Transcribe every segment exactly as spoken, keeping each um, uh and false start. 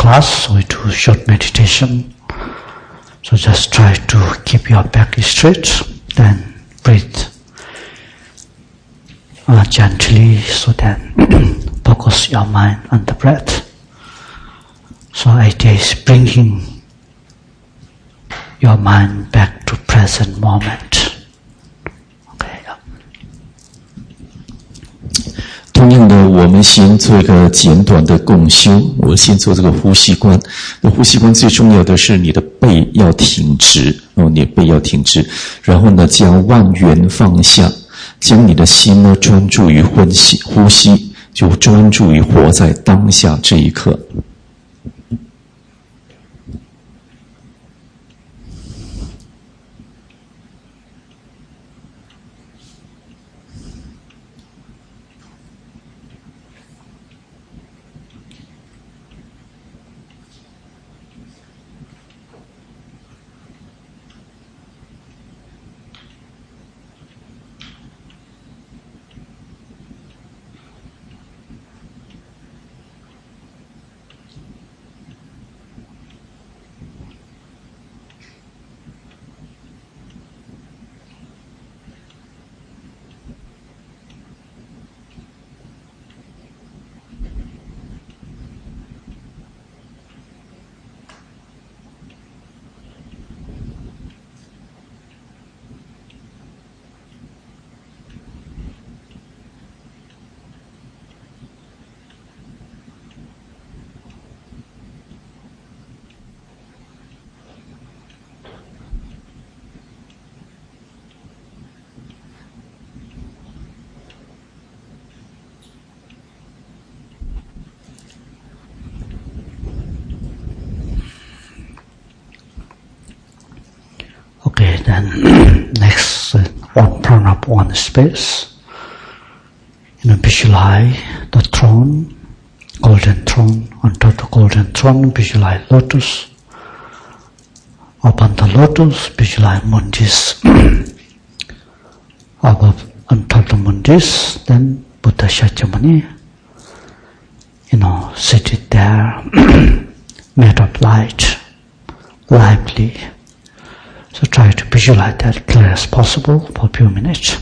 class, we do short meditation. So just try to keep your back straight, then breathe uh, gently, so then focus your mind on the breath. So it is bringing your mind back to present moment. Okay. 同样的，我们先做一个简短的共修。我先做这个呼吸观。那呼吸观最重要的是你的背要挺直，哦，你的背要挺直。然后呢，将万缘放下，将你的心呢专注于呼吸，呼吸就专注于活在当下这一刻。 Okay, then next, uh, one, turn up one space. You know, visualize the throne, golden throne. On top of the golden throne, visualize lotus. Upon the lotus, visualize mundis. Above, on top of the mundis, then Buddha Shakyamuni, you know, seated there, made of light, lively. So try to visualize that clear as possible for a few minutes.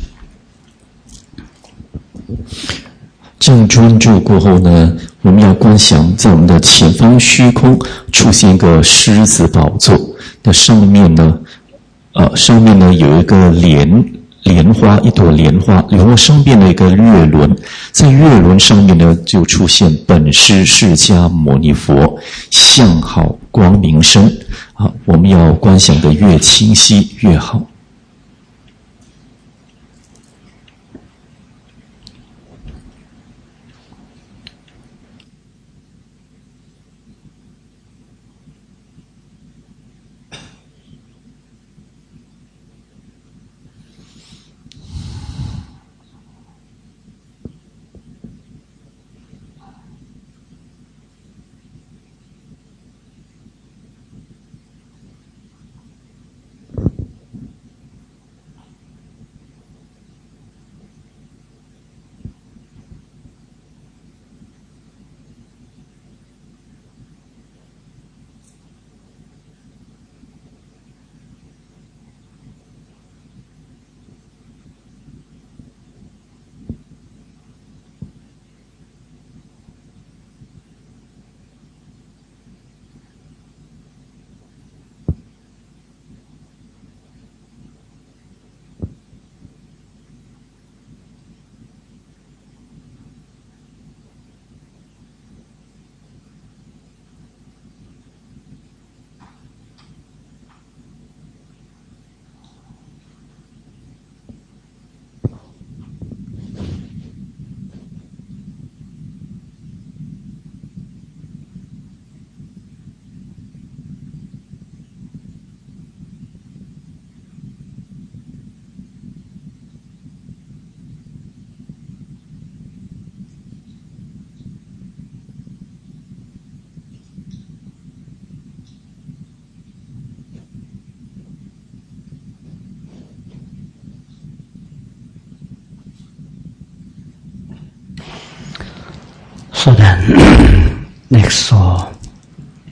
这样专注过后呢，我们要观想在我们的前方虚空出现一个狮子宝座，那上面呢，呃，上面呢有一个莲莲花，一朵莲花，莲花上面的一个月轮，在月轮上面呢就出现本师释迦牟尼佛，相好光明身。啊，我们要观想的越清晰越好。 So then, next, so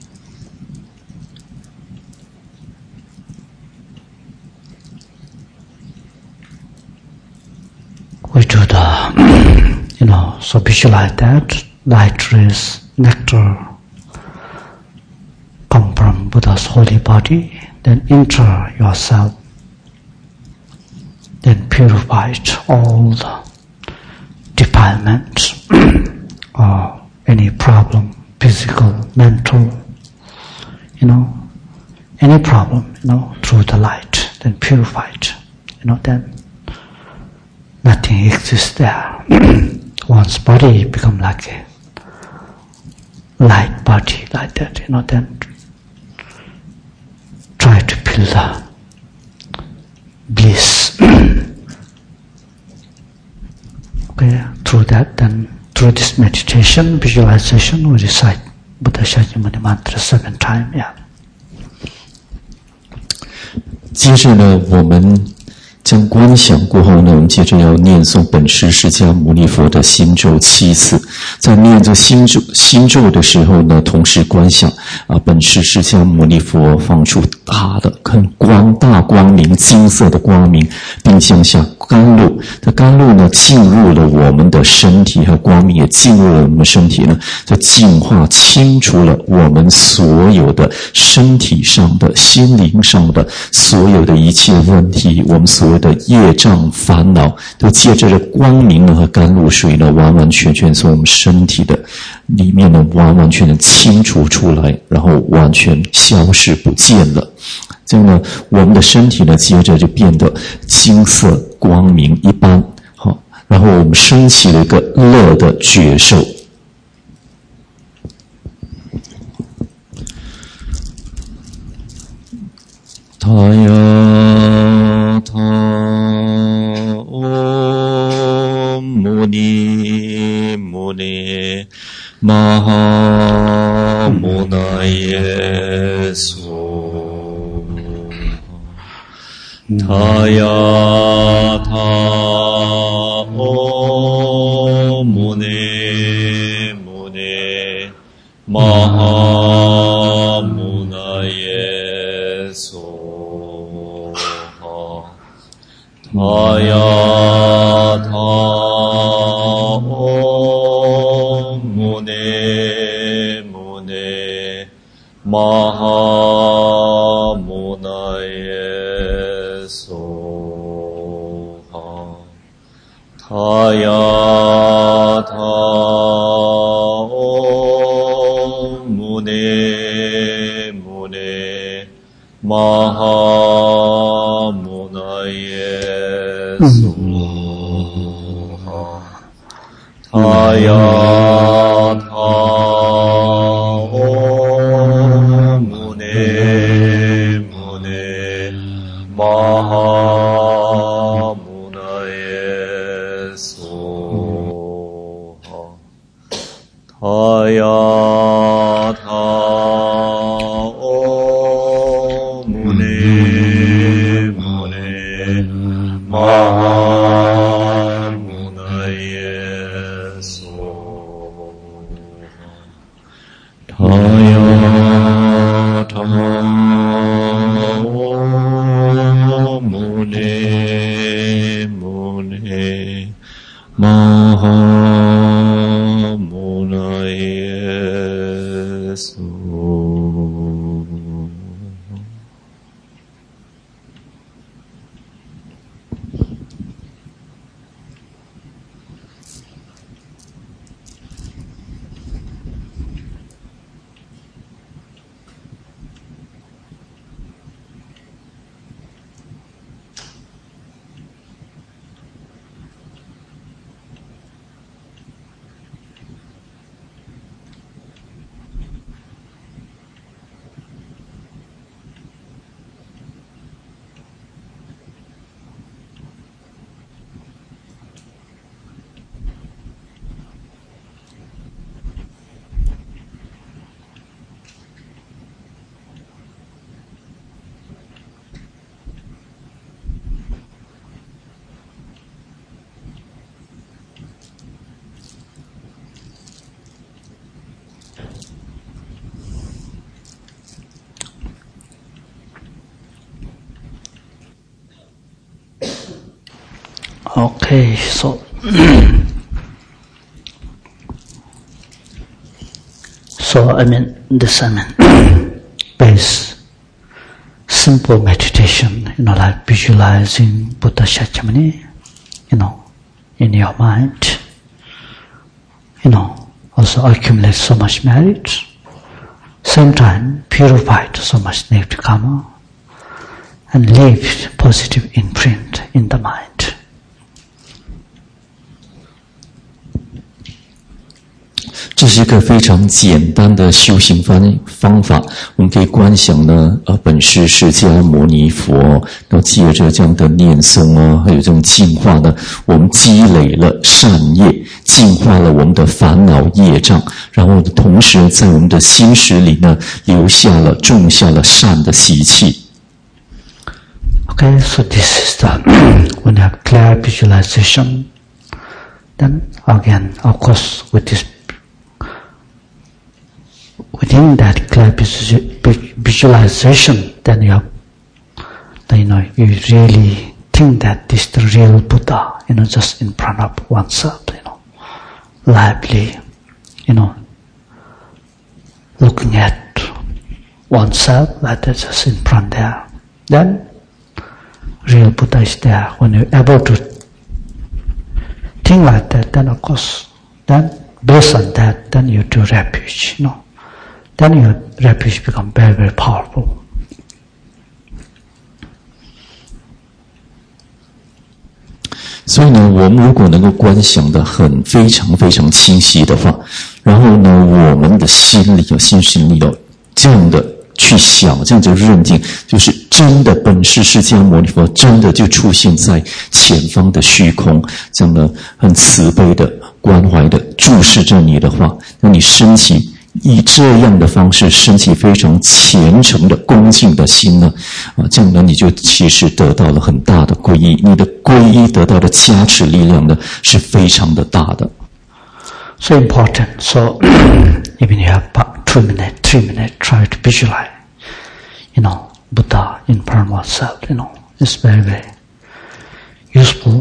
uh, you know, so visualize that light rays, nectar, come from Buddha's holy body, then enter yourself, then purify all the defilements or any problem, physical, mental, you know, any problem, you know, through the light, then purify it, you know, then nothing exists there. One's body become like a light body, like that, you know, then try to feel the bliss. Okay, through that, then through this meditation, visualization, we recite Buddha Shakyamuni mantra seven times. Yeah. 接着呢，我们将观想过后呢，我们接着要念诵本师释迦牟尼佛的心咒七次。在念这心咒心咒的时候呢，同时观想啊，本师释迦牟尼佛放出大的、很光大光明、金色的光明，并降下甘露。这甘露呢，进入了我们的身体，和光明也进入了我们身体呢，这净化、清除了我们所有的身体上的、心灵上的所有的一切问题，我们所有的业障烦恼，都借着这光明呢和甘露水呢，完完全全从我们身体的里面呢，完完全全清除出来，然后完全消失不见了。这样呢，我们的身体呢，接着就变得金色光明一般。好，然后我们升起了一个乐的觉受。他呀他唵牟尼牟尼玛哈摩那耶娑。他呀他唵牟尼牟尼玛哈摩那耶娑。他呀他唵牟尼牟尼玛哈摩那耶娑。他呀他唵牟尼牟尼玛哈摩那耶娑。他呀他唵牟尼牟尼玛哈摩那耶娑。他呀他唵牟尼牟尼玛哈摩那耶娑。他呀他唵牟尼牟尼玛哈摩那耶娑。 Okay, so So I mean, this I mean, base simple meditation, you know, like visualizing Buddha Shakyamuni, you know, in your mind, you know, also accumulate so much merit, same time purified so much negative karma, and leave positive imprint in the mind. 这是一个非常简单的修行方方法，我们可以观想呢，呃，本师释迦牟尼佛，然后借着这样的念诵啊，还有这种净化呢，我们积累了善业，净化了我们的烦恼业障，然后同时在我们的心识里呢，留下了种下了善的习气。 Okay, so this is the when you have clear visualization, then again, of course, with this. Within that clear visualization, then you have, you know, you really think that this is the real Buddha, you know, just in front of oneself, you know, lively, you know, looking at oneself like that, just in front there. Then, real Buddha is there. When you're able to think like that, then of course, then based on that, then you do refuge, you know. Then your refuge becomes very, very powerful. 所以呢，我们如果能够观想的很非常非常清晰的话，然后呢，我们的心里有心心里有这样的去想，这样就认定，就是真的本师释迦牟尼佛真的就出现在前方的虚空，这样呢很慈悲的、关怀的注视着你的话，那你升起。以这样的方式升起非常虔诚的恭敬的心呢，啊，这样呢你就其实得到了很大的皈依，你的皈依得到的加持力量呢是非常的大的。 So important. So even you have two minutes, three minutes, try to visualize, you know, Buddha in front of oneself. You know, it's very, very useful.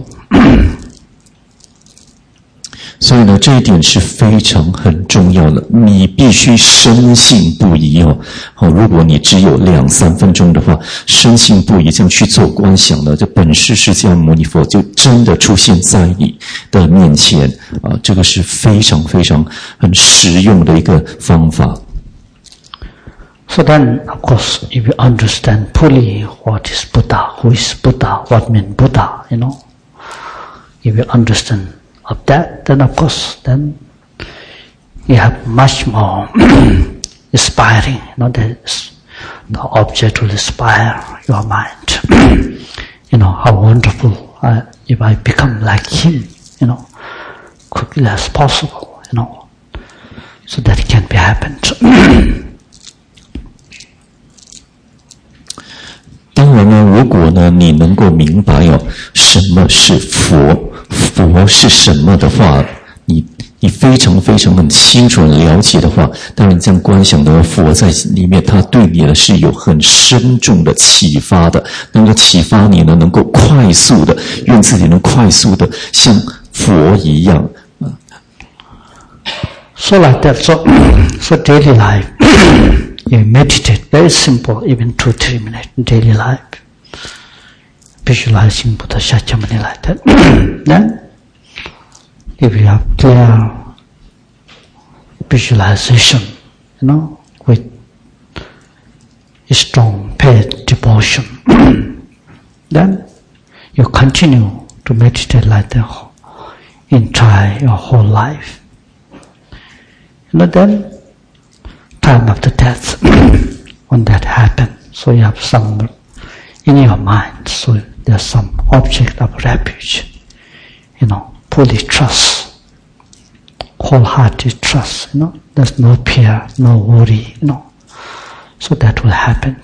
所以呢，这一点是非常很重要的，你必须深信不疑哦。好，如果你只有两三分钟的话，深信不疑这样去做观想呢，这本师释迦牟尼佛就真的出现在你的面前啊！这个是非常非常很实用的一个方法。 So then, of course, if you understand fully what is Buddha, who is Buddha, what means Buddha, you know, if you understand of that, then of course, then you have much more inspiring, you know, the, the object will inspire your mind. You know, how wonderful uh, if I become like him, you know, quickly as possible, you know, so that it can be happened. 当然呢，如果呢你能够明白哦，什么是佛，佛是什么的话，你你非常非常很清楚很了解的话，当然这样观想的佛在里面，它对你呢是有很深重的启发的，能够启发你呢能够快速的，愿自己能快速的像佛一样。 So like that, so so daily life. You meditate, very simple, even two, three minutes in daily life. Visualizing Buddha Shakyamuni like that. Then, if you have clear visualization, you know, with strong faith, devotion, then you continue to meditate like that entire your whole life. You know, then time after death, when that happens, so you have some in your mind, so there's some object of refuge, you know, fully trust, wholehearted trust, you know, there's no fear, no worry, you know, so that will happen.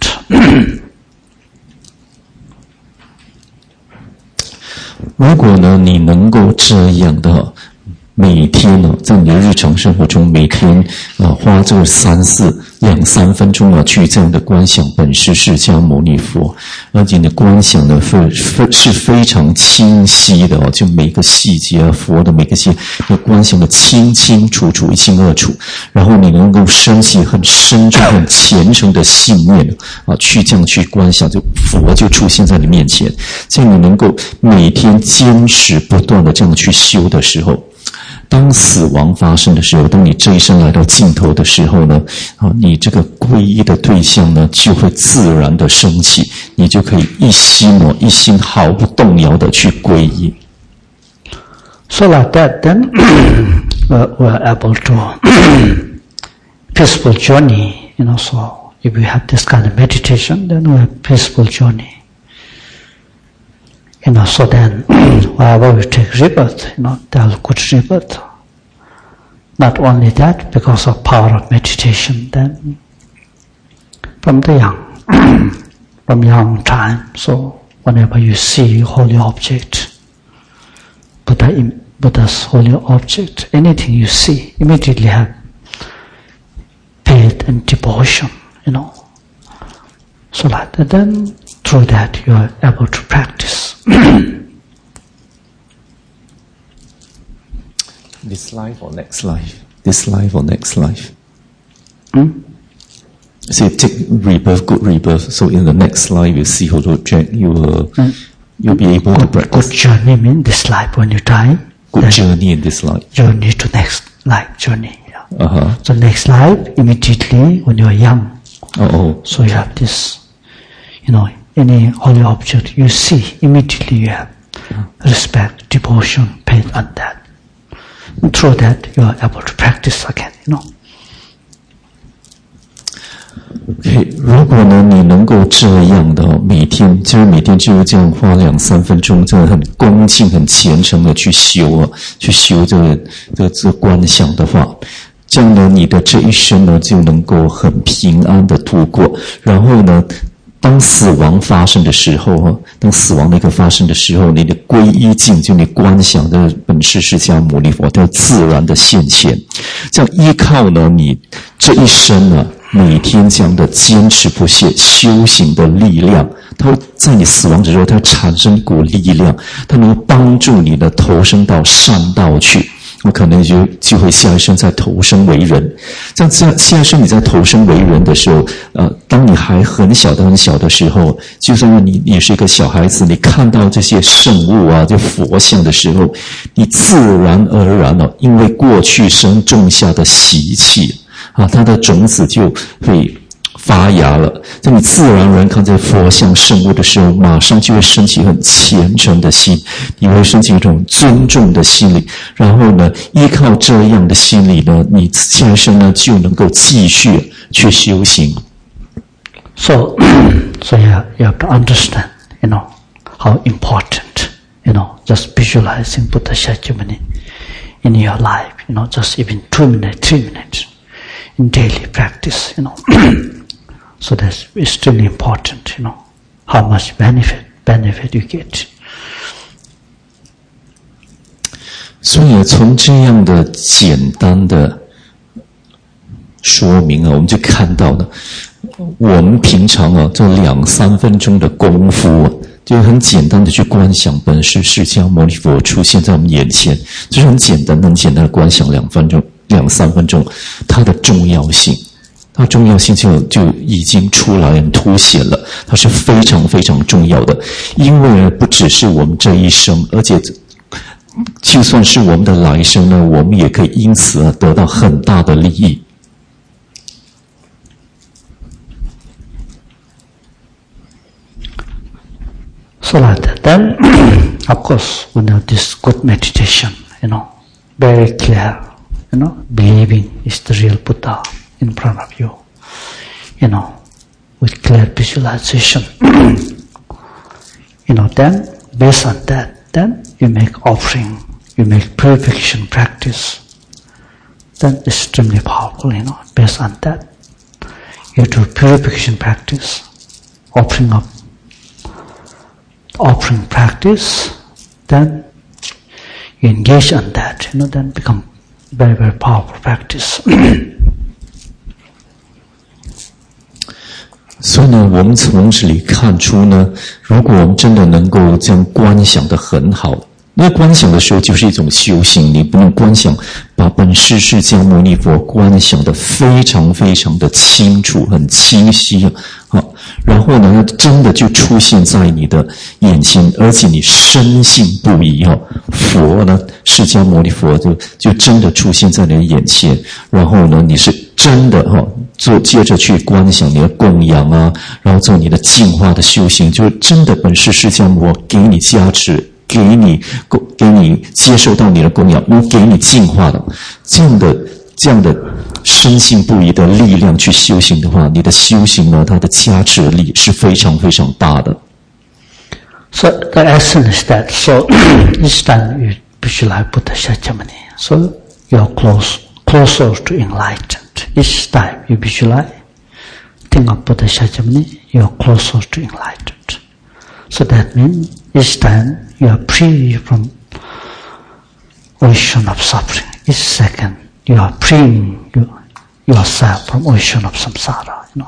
如果呢，你能够这样的每天呢，在你的日常生活中，每天啊花这三四两三分钟啊，去这样的观想本师释迦牟尼佛，而且你的观想呢，非非是非常清晰的哦，就每个细节啊，佛的每个细节，你观想的清清楚楚、一清二楚，然后你能够升起很深重、很虔诚的信念啊，去这样去观想，就佛就出现在你面前，这样你能够每天坚持不断的这样去修的时候。当死亡发生的时候，当你这一生来到尽头的时候呢，啊，你这个皈依的对象呢，就会自然的升起，你就可以一心哦，一心毫不动摇的去皈依。 So like that, then we're able to peaceful journey. You know, so if we have this kind of meditation, then we have peaceful journey. You know, so then wherever we take rebirth, you know, there's good rebirth. Not only that, because of power of meditation, then from the young, from young time, so whenever you see holy object, Buddha, Buddha's holy object, anything you see, immediately have faith and devotion, you know. So like that, then through that you are able to practice. This life or next life? This life or next life? Hmm? So you take rebirth, good rebirth. So in the next life, you see holy object, you will mm. you'll be able good, to practice. Good journey means this life when you die. Good journey in this life. Journey to next life journey. Yeah. Uh-huh. So next life immediately when you are young. Oh, oh. So you have this, you know, any holy object you see, immediately you have respect, devotion, faith on that. And through that you are able to practice again, you know. Okay, 如果呢你能够这样的每天，就是每天就是这样花两三分钟，真的很恭敬、很虔诚的去修啊，去修这个这个这个观想的话，这样呢你的这一生呢就能够很平安的度过。然后呢，当死亡发生的时候啊，当死亡那个发生的时候，你的皈依境，就你观想的本师释迦牟尼佛，它自然的现前。这样依靠呢你这一生呢。每天这样的坚持不懈修行的力量，它会在你死亡之后，它会产生一股力量，它能帮助你的投生到善道去。我可能就就会下一生再投生为人。这样下下一生你在投生为人的时候，呃，当你还很小的很小的时候，就算你你是一个小孩子，你看到这些圣物啊，就佛像的时候，你自然而然哦，因为过去生种下的习气。啊，它的种子就会发芽了。在你自然而然看这佛像圣物的时候，马上就会升起很虔诚的心，你会升起一种尊重的心理。然后呢，依靠这样的心理呢，你下一生呢就能够继续去修行。 So, so yeah, you have to understand, you know, how important, you know, just visualizing Buddha Shakyamuni in your life, you know, just even two minutes, three minutes.In daily practice, you know, so that's extremely important, you know, how much benefit, benefit you get. 所以从这样的简单的说明啊，我们就看到了，我们平常啊，这两三分钟的功夫啊，就很简单的去观想本师释迦牟尼佛出现在我们眼前，就是很简单、很简单的观想两分钟。两三分钟，它的重要性，它重要性就就已经出来很凸显了，它是非常非常重要的，因为呢，不只是我们这一生，而且就算是我们的来生呢，我们也可以因此而得到很大的利益。 So like that, then, of course, we know this good meditation, you know, very clear.You know, believing is the real Buddha in front of you. You know, with clear visualization. You know, then, based on that, then you make offering, you make purification practice. Then extremely powerful, you know, based on that. You do purification practice, offering up, offering practice, then you engage on that, you know, then become very, very powerful practice. 所以呢，我们从这里看出呢，如果我们真的能够将观想得很好，那观想的时候就是一种修行，你不能观想，把本师释迦牟尼佛观想得非常非常的清楚、很清晰啊，然后呢，真的就出现在你的眼前，而且你深信不疑哈，佛呢，释迦牟尼佛就就真的出现在你的眼前，然后呢，你是真的哈。做接着去观想你的供养啊，然后做你的净化的修行，就是真的本师释迦牟尼给你加持，给你给你接受到你的供养，能给你净化的这样的这样的深信不疑的力量去修行的话，你的修行呢，它的加持力是非常非常大的。 So the essence is that. So each time you visualize Buddha Shakyamuni, so you are close closer to enlightened. Each time you visualize, think of Buddha Shakyamuni, you are closer to enlightened. So that means each time you are free from ocean of suffering. Each second you are freeing you, yourself from ocean of samsara, you know.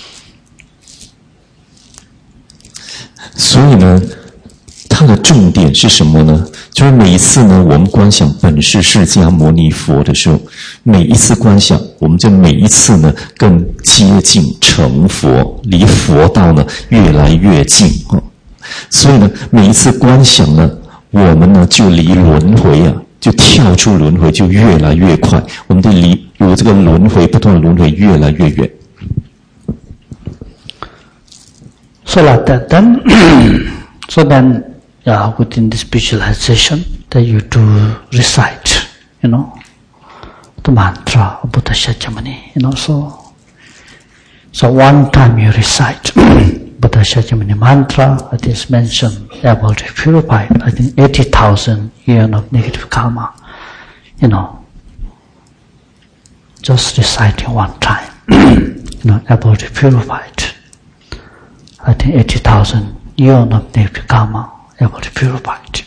所以呢，它的重点是什么呢？就是每一次呢，我们观想本师释迦牟尼佛的时候，每一次观想，我们就每一次呢更接近成佛，离佛道呢越来越近啊。所以呢，每一次观想呢，我们呢就离轮回啊，就跳出轮回就越来越快，我们就离有这个轮回不断的轮回越来越远。 So like that, then, so then, yeah, within this visualization, that you do recite, you know, the mantra of Buddha Shakyamuni, you know, so, so one time you recite Buddha Shakyamuni mantra, it is mentioned, able to purify, I think, eighty thousand years of negative karma, you know, just reciting one time, you know, able to purify it. I think eighty thousand years of negative karma able to purify it.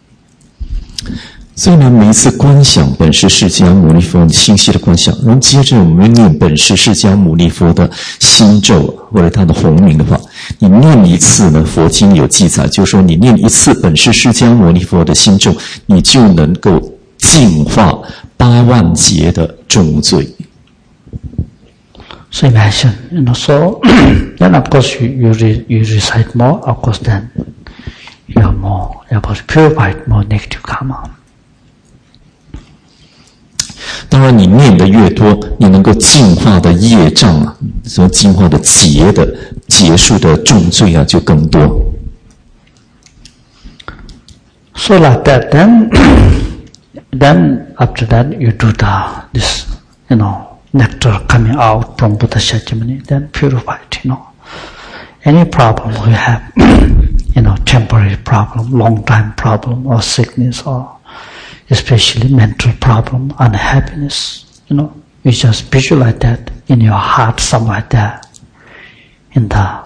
所以呢，每一次观想本师释迦牟尼佛清晰的观想，然后接着我们念本师释迦牟尼佛的心咒或者他的洪名的话，你念一次呢，佛经有记载，就是说你念一次本师释迦牟尼佛的心咒，你就能够净化八万劫的重罪。 So imagine, you know, so then of course you, you, re, you recite more, of course then you are more able to purify more negative karma. 当然你念的越多，你能够净化的业障啊，什么净化的劫的结束的重罪啊就更多。 So like that, then, then after that you do the, this, you know, nectar coming out from Buddha Shakyamuni, then purified, you know. Any problem we have, you know, temporary problem, long time problem, or sickness, or especially mental problem, unhappiness, you know, you just visualize that in your heart somewhere there, in the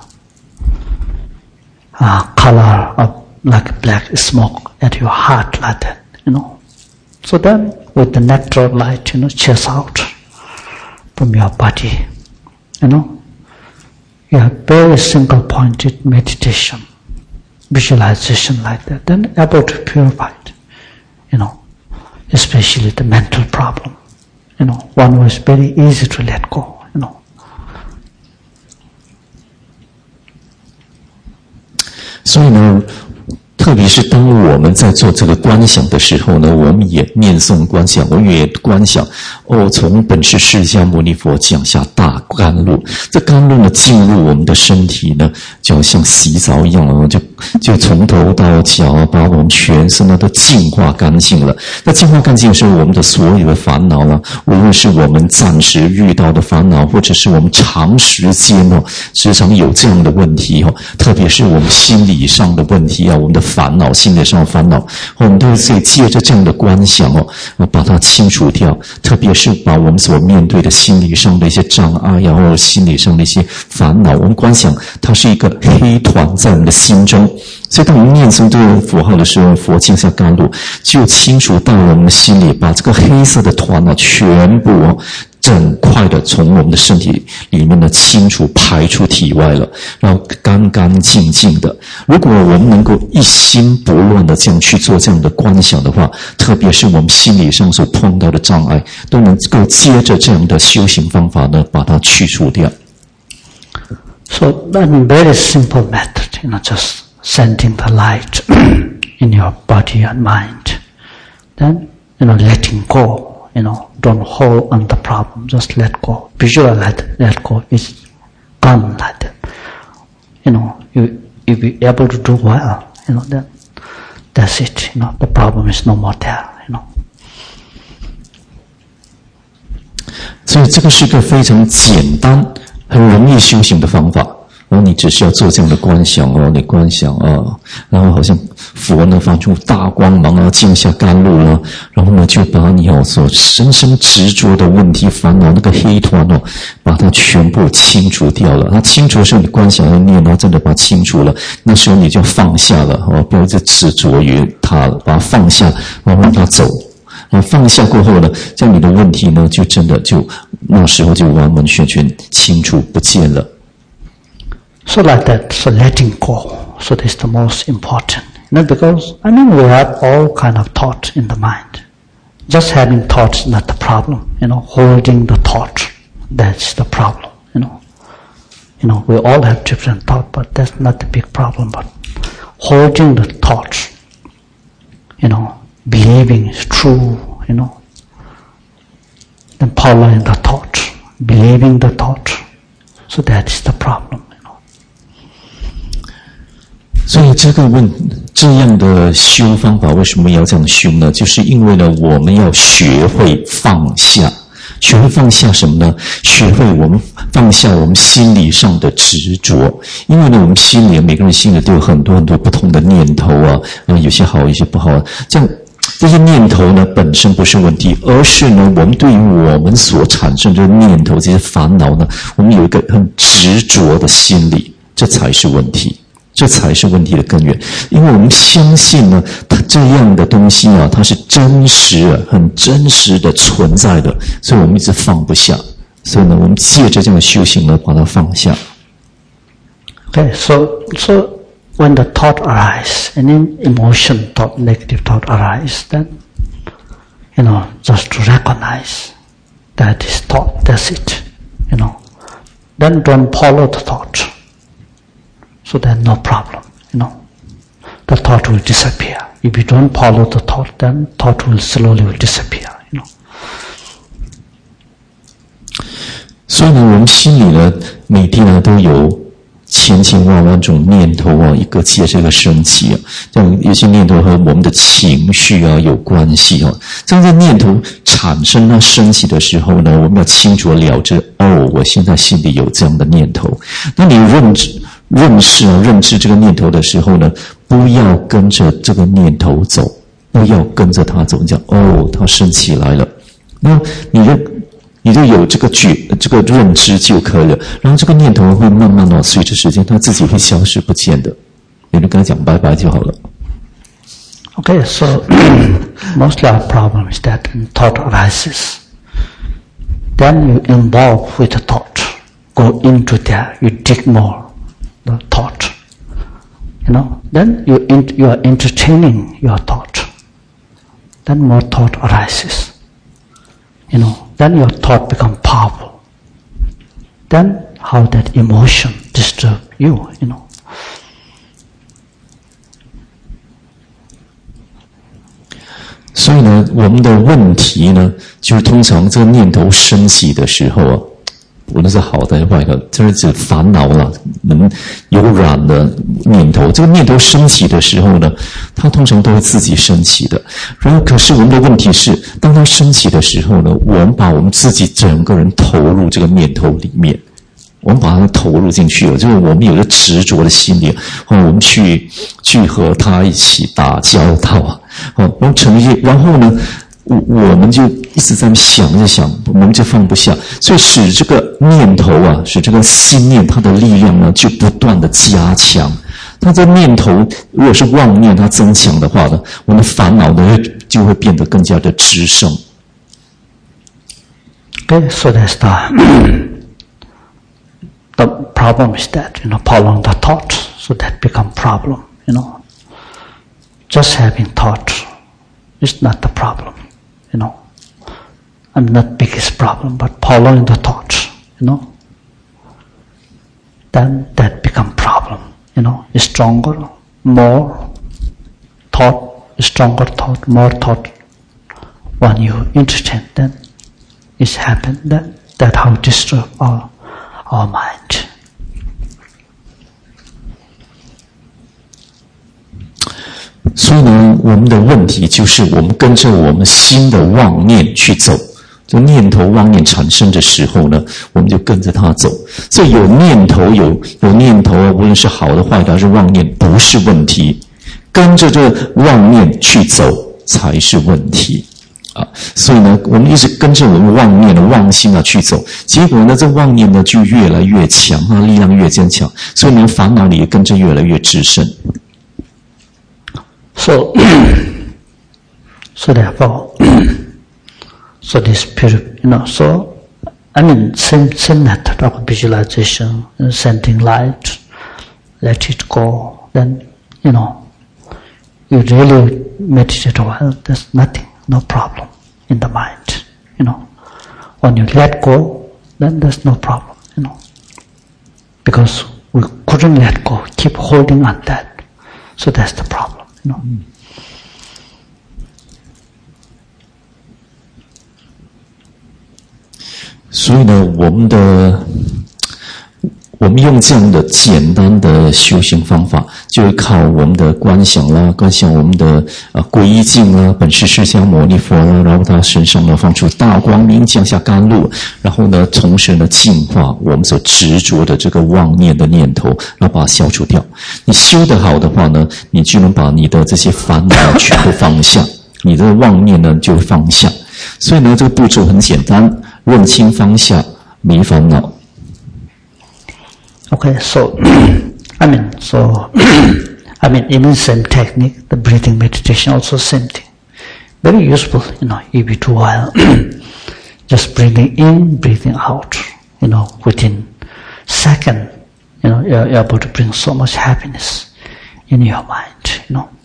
uh, color of like black smoke at your heart like that, you know. So then with the nectar light, you know, chase out from your body, you know, you have very single pointed meditation, visualization like that, then able to purify it, you know, especially the mental problem, you know, one was very easy to let go, you know. 所以呢，特别是当我们在做这个观想的时候呢，我们也念诵观想，我们也观想哦，从本师释迦牟尼佛降下大甘露，这甘露呢进入我们的身体呢，就好像洗澡一样啊，就就从头到脚把我们全身呢都净化干净了。那净化干净的时候，我们的所有的烦恼呢，无论是我们暂时遇到的烦恼，或者是我们长时间哦，时常有这样的问题哦，特别是我们心理上的问题啊，我们的烦恼，心理上的烦恼，我们都可以借着这样的观想哦，把它清除掉。特别是把我们所面对的心理上的一些障碍呀，或者心理上的一些烦恼，我们观想它是一个黑团在我们的心中， 所以当我们念诵这个符号的时候，佛降下甘露，就清除到我们的心里，把这个黑色的团呢，全部哦，整块的从我们的身体里面呢清除排出体外了，然后干干净净的。如果我们能够一心不乱的这样去做这样的观想的话，特别是我们心理上所碰到的障碍，都能够接着这样的修行方法呢，把它去除掉。 So then very simple method, you know, just sending the light in your body and mind. Then, you know, letting go, you know, don't hold on the problem, just let go. Visualize, let go, it's gone like that. You know, you, you'll be able to do well, you know, then that's it, you know, the problem is no more there, you know. 所以这个是一个非常简单很容易修行的方法，然后你只是要做这样的观想哦，你观想啊，然后好像佛呢发出大光芒啊，降下甘露了，然后呢就把你哦所深深执着的问题烦恼那个黑团哦，把它全部清除掉了。那清除的时候，你观想要念，然后真的把它清除了，那时候你就放下了哦，不要再执着于它了，把它放下，然后让它走。然后放下过后呢，这样你的问题呢，就真的就那时候就完完全全清除不见了。 So like that, so letting go, so that's the most important. You know, because I mean we have all kind of thoughts in the mind. Just having thoughts is not the problem. You know, holding the thought, that's the problem. You know, you know, we all have different thoughts, but that's not the big problem. But holding the thoughts, you know, believing is true, you know, then following the thought, believing the thought, so that is the problem, you know. 所以这个问这样的修方法为什么要这样修呢？就是因为呢，我们要学会放下，学会放下什么呢？学会我们放下我们心理上的执着。因为呢，我们心里每个人心里都有很多很多不同的念头啊，嗯，有些好，有些不好，这样。这些念头呢本身不是问题，而是呢我们对于我们所产生的念头这些烦恼呢，我们有一个很执着的心理，这才是问题，这才是问题的根源。因为我们相信呢，它这样的东西啊，它是真实的、很真实的存在的，所以我们一直放不下。所以呢，我们借着这样的修行呢，把它放下。 Okay, so so.When the thought arises, any emotion, thought, negative thought arises, then, you know, just to recognize that is thought, that's it, you know. Then don't follow the thought. So then no problem, you know. The thought will disappear. If you don't follow the thought, then thought will slowly will disappear, you know. 所以呢，我们心里呢，每天呢都有千千万万种念头啊，一个接着一个升起啊，这样有些念头和我们的情绪啊有关系啊。这样在念头产生啊升起的时候呢，我们要清楚了知，哦，我现在心里有这样的念头。那你认知、认识啊、认知这个念头的时候呢，不要跟着这个念头走，不要跟着它走。你讲，哦，它升起来了，那你认。你就有这个觉这个认知就可以了，然后这个念头会慢慢的随着时间它自己会消失不见的，你就跟他讲拜拜就好了。 Okay, so mostly our problem is that when thought arises, then you involve with the thought, go into there, you dig more the thought, you know, then you you are entertaining your thought, then more thought arises, you know.Then your thought become powerful. Then how that emotion disturb you, you know. 所以呢，我们的问题呢，就是通常这个念头升起的时候啊，无论是好的坏的，这是指烦恼了，能有染的念头。这个念头升起的时候呢，它通常都会自己升起的。然后，可是我们的问题是，当它升起的时候呢，我们把我们自己整个人投入这个念头里面，我们把它投入进去了，就是我们有个执着的心理，哦，我们去去和它一起打交道啊，哦，然后成为，然后呢？我我们就一直在想着想，我们就放不下，所以使这个念头啊，使这个心念它的力量呢，就不断的加强。 它这念头如果是妄念它增强的话呢，我们烦恼呢就会变得更加的滋生。 Okay, so that's the the problem is that, you know, following the thought, so that become problem, you know. Just having thought is not the problem, you know. I mean, not biggest problem, but following the thought, you know, then that become problem, you know. Stronger, more thought, stronger thought, more thought. When you entertain, then it's happened. That that how disturb our our mind. 所以呢，我们的问题就是我们跟着我们心的妄念去走。就念头妄念产生的时候呢，我们就跟着它走。所以有念头有有念头，无论是好的坏的还是妄念，不是问题。跟着这妄念去走才是问题。啊，所以呢，我们一直跟着我们妄念的妄心啊去走，结果呢，这妄念呢就越来越强啊，力量越坚强，所以呢，烦恼里也跟着越来越滋生。 So, so therefore, so this period, you know, so I mean, same same method of visualization, sending light, let it go. Then, you know, you really meditate a while. There's nothing. No problem in the mind, you know. When you let go, then there's no problem, you know. Because we couldn't let go, keep holding on that. So that's the problem, you know. Mm. 所以呢，我们的我们用这样的简单的修行方法，就是靠我们的观想啦，观想我们的呃皈依境啦，本师释迦牟尼佛啦，然后他身上呢放出大光明，降下甘露，然后呢，同时呢净化我们所执着的这个妄念的念头，然后把它消除掉。你修得好的话呢，你就能把你的这些烦恼全部放下，你的妄念呢就放下。所以呢，这个步骤很简单，认清放下，没烦恼。 Okay, so, I mean, so, I mean, even same technique, the breathing meditation also same thing. Very useful, you know, if you do while, just breathing in, breathing out, you know, within second, you know, you're, you're able to bring so much happiness in your mind, you know.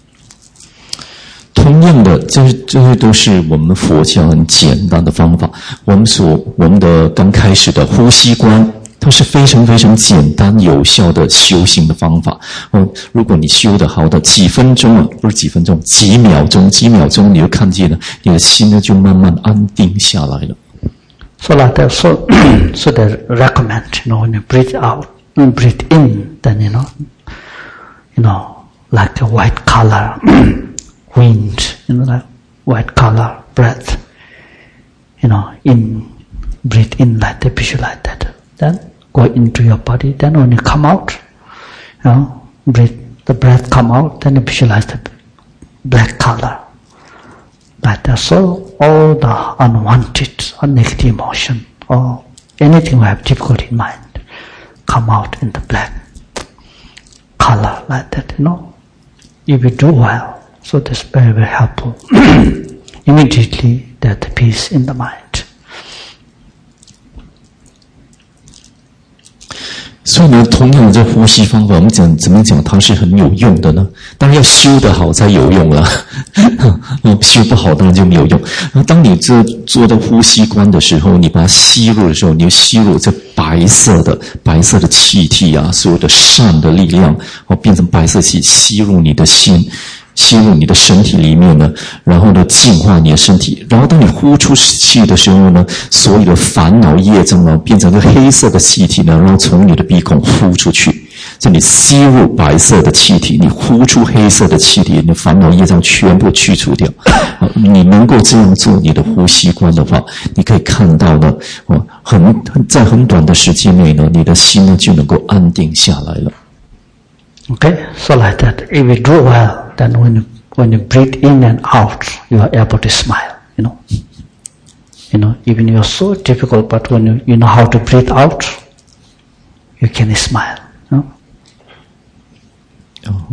同样的，这这些都是我们佛教很简单的方法。我们所我们的刚开始的呼吸观。它是非常非常简单有效的修行的方法。哦，如果你修得好的几分钟啊，不是几分钟，几秒钟，几秒钟你就看见了，你的心呢就慢慢安定下来了。 So like that, so so they recommend, you know, when you breathe out, and breathe in, then you know, you know, like a white color wind, you know, like white color breath, you know, in breathe in like that, visualize that, then. Go into your body, then when you come out, you know, breathe, the breath come out, then you visualize the black color. Like that. So all the unwanted or negative emotion or anything we have difficulty in mind come out in the black color like that, you know. If you do well, so that's very, very helpful. Immediately there's the peace in the mind. 所以呢，同样的这呼吸方法，我们讲怎么讲它是很有用的呢？当然要修得好才有用了，修不好当然就没有用。那当你这做的呼吸观的时候，你把它吸入的时候，你就吸入这白色的白色的气体啊，所有的善的力量，哦，变成白色气吸入你的心。吸入你的身体里面呢，然后呢净化你的身体，然后当你呼出气的时候呢，所有的烦恼业障呢变成个黑色的气体呢，然后从你的鼻孔呼出去。这里吸入白色的气体，你呼出黑色的气体，你的烦恼业障全部去除掉。你能够这样做你的呼吸观的话，你可以看到呢，哦，很在很短的时间内呢，你的心呢就能够安定下来了。 Okay, so like that, if you do well, then when you, when you breathe in and out, you are able to smile, you know. You know, even you're so difficult, but when you, you know how to breathe out, you can smile, you know.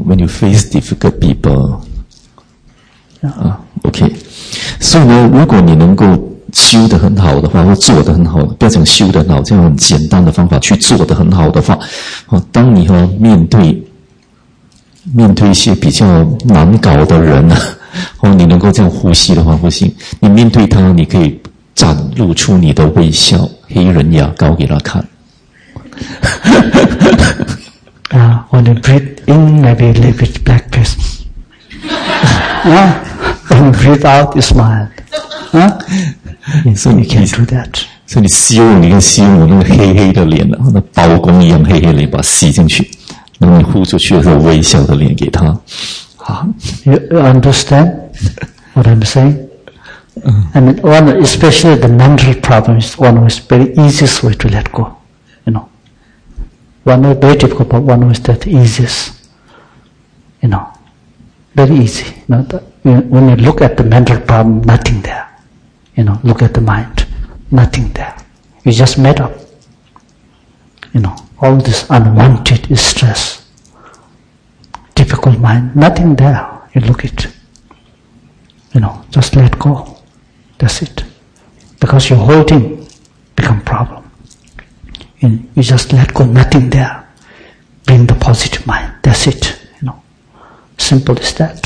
when you face difficult people. 啊 ，OK。所以呢，如果你能够修得很好的话，或做得很好，不要讲修得很好，这样很简单的方法去做得很好的话，哦，当你哈面对面对一些比较难搞的人啊，哦，你能够这样呼吸的话，呼吸，你面对他，你可以展露出你的微笑，黑人牙膏给他看。 啊、uh, when you breathe in, maybe a little bit black face. 啊 When you breathe out, you smile. 啊 So you can do that. 所以你吸入，你看吸入那个黑黑的脸，那包公一样黑黑的脸，把它吸进去，然后你呼出去的时候，微笑的脸给他。啊 You understand what I'm saying? I mean, one, especially the mental problem is one is very easiest way to let go. You know, one is very difficult, but one is that easiest. You know, very easy. You know, the, when you look at the mental problem, nothing there. You know, look at the mind, nothing there. You just made up. You know, all this unwanted stress, difficult mind, nothing there. You look at, you know, just let go. That's it. Because you're holding, become problem. You, you just let go, nothing there. Bring the positive mind. That's it. You know, simple as that.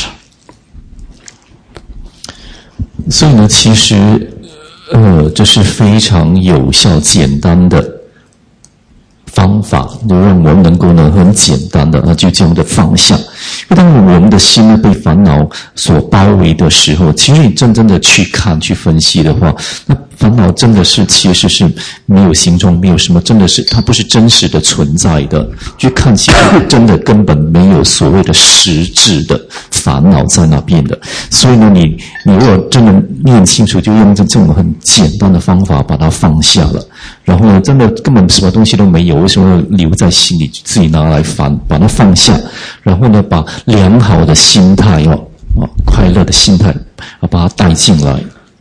所以呢，其实，呃，这是非常有效、简单的方法，就让我们能够呢很简单的啊，就这样的放下。因为当我们的心呢被烦恼所包围的时候，其实你真正的去看、去分析的话，那烦恼真的是其实是没有形状，没有什么，真的是它不是真实的存在的。去看起来真的根本没有所谓的实质的烦恼在那边的。所以呢，你你如果真的念清楚，就用这种很简单的方法把它放下了。然后呢，真的根本什么东西都没有，为什么留在心里？自己拿来烦，把它放下。然后呢，把良好的心态哦，啊，快乐的心态啊，把它带进来。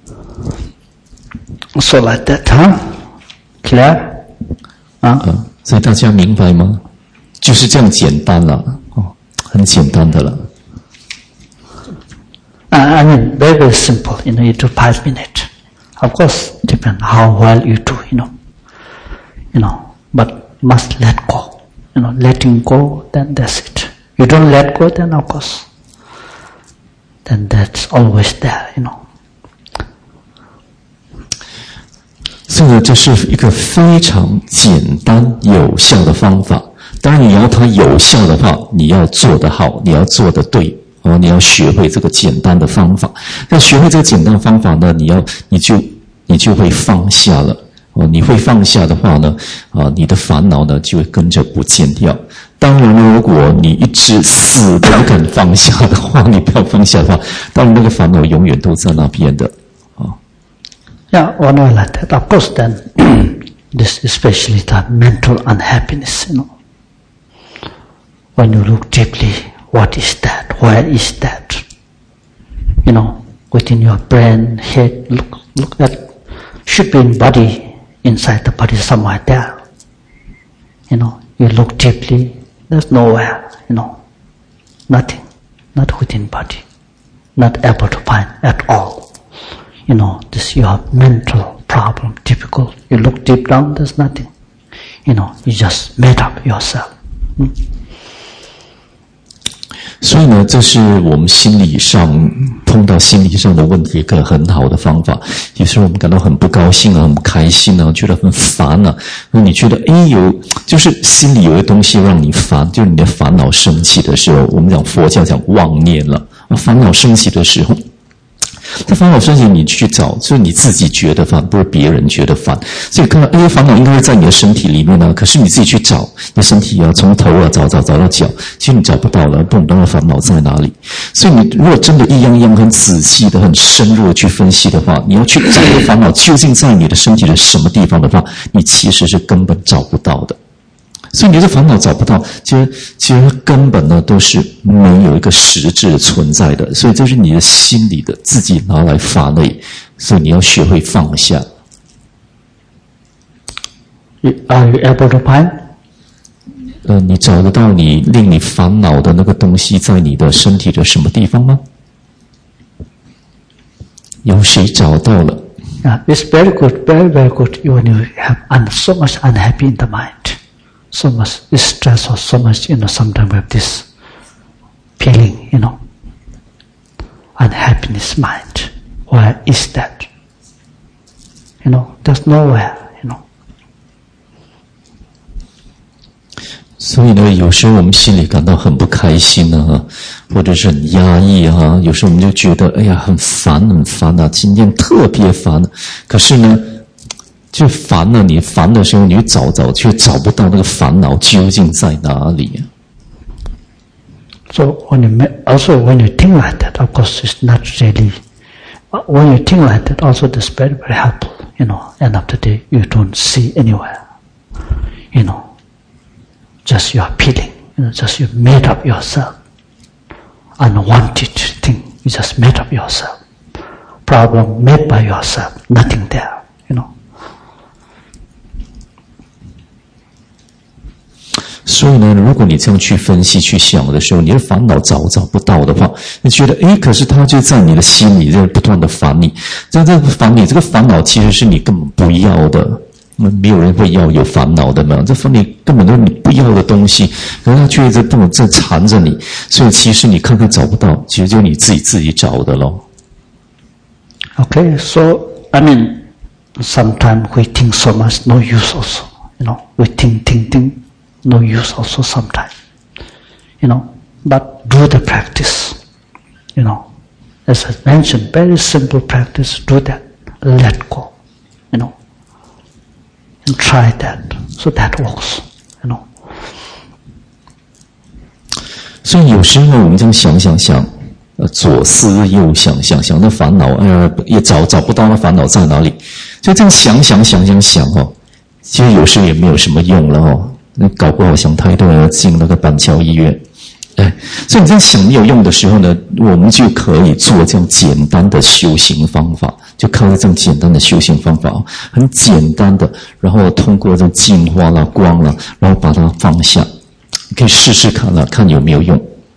So like that, huh? Clear? 啊， 啊，所以大家明白吗？就是这样简单了，哦，很简单的了。 I mean, very very simple. You know, you do five minutes. Of course, depend how well you do. You know, you know, but must let go. You know, letting go, then that's it. You don't let go, then of course, then that's always there. You know. 所以呢，这是一个非常简单有效的方法。当然，你要它有效的话，你要做得好，你要做得对。哦，你要学会这个简单的方法。那学会这个简单的方法呢，你要你就你就会放下了。哦，你会放下的话呢，啊，你的烦恼呢就会跟着不见掉。当然呢，如果你一直死都不肯放下的话，你不要放下的话，当然那个烦恼永远都在那边的。啊。 Yeah, one way like that. Of course, then this especially the mental unhappiness. You know, when you look deeply. What is that? Where is that? You know, within your brain, head, look, look at, should be in body, inside the body somewhere there. You know, you look deeply, there's nowhere, you know, nothing, not within body, not able to find at all. You know, this your mental problem, typical. You look deep down, there's nothing. You know, you just made up yourself. Hmm? 所以呢，这是我们心理上碰到心理上的问题一个很好的方法。有时候我们感到很不高兴啊，很不开心啊，觉得很烦啊。那你觉得，哎，有就是心里有个东西让你烦，就是你的烦恼升起的时候，我们讲佛教讲妄念了。烦恼升起的时候，这烦恼升起，你去找，就是你自己觉得烦，不是别人觉得烦。所以看到，哎，烦恼应该是在你的身体里面呢，可是你自己去找，你的身体啊，从头啊找找找到脚，其实你找不到了，不懂那个烦恼在哪里。所以你如果真的一样一样很仔细的、很深入的去分析的话，你要去找这个烦恼究竟在你的身体的什么地方的话，你其实是根本找不到的。所以你的烦恼找不到，其实其实根本呢都是没有一个实质存在的，所以这是你的心里的自己拿来烦而已。所以你要学会放下。 Are you able to find? 呃，你找得到你令你烦恼的那个东西在你的身体的什么地方吗？有谁找到了？ Yeah, it's very good, very, very good when you have un- so much unhappy in the mind, so much stress or so much, you know, sometimes we have this feeling, you know, unhappiness mind. Where is that? You know, there's nowhere, you know. 所以呢，有时候我们心里感到很不开心啊，或者是很压抑啊，有时候我们就觉得，哎呀，很烦，很烦啊，今天特别烦。可是呢，就烦了，你烦的时候，你找找，却找不到那个烦恼究竟在哪里啊。 So when you also when you think like that, of course, it's not really. When you think like that, also it's very, very helpful. You know, end of the day, you don't see anywhere. You know. Just your feeling, you know, just you made up yourself. Unwanted thing, you just made up yourself. Problem made by yourself, nothing there, you know. 所以呢，如果你这样去分析、去想的时候，你的烦恼找找不到的话，你觉得，诶，可是它就在你的心里在不断的烦你。在这个烦你，这个烦恼其实是你根本不要的。没有人会要有烦恼的嘛，这烦你根本都是你不要的东西，可是它却在不在缠着你，所以其实你看看找不到，其实就你自己自己找的咯。 Okay, so I mean, sometimes we think so much, no use also. You know, we think, think, think, no use also sometimes. You know, but do the practice. You know, as I mentioned, very simple practice. Do that, let go. You know. And try that, so that works, you know. 所以有时候我们这样想想想，呃，左思右想想想，那烦恼，哎呀，也找找不到那烦恼在哪里，就这样想想想想想哦，其实有时也没有什么用了哦，那搞不好想太多要进那个板桥医院。哎，所以你这样想没有用的时候呢，我们就可以做这样简单的修行方法，就靠这样简单的修行方法，很简单的，然后通过这净化啦、光啦，然后把它放下，你可以试试看啦，看有没有用。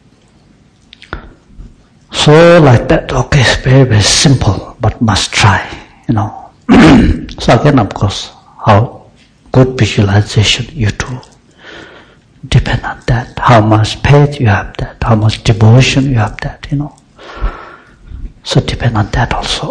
So like that, okay, very very simple, but must try, you know. So again, of course, how good visualization you do. Depend on that. How much faith you have that. How much devotion you have that, you know. So depend on that also.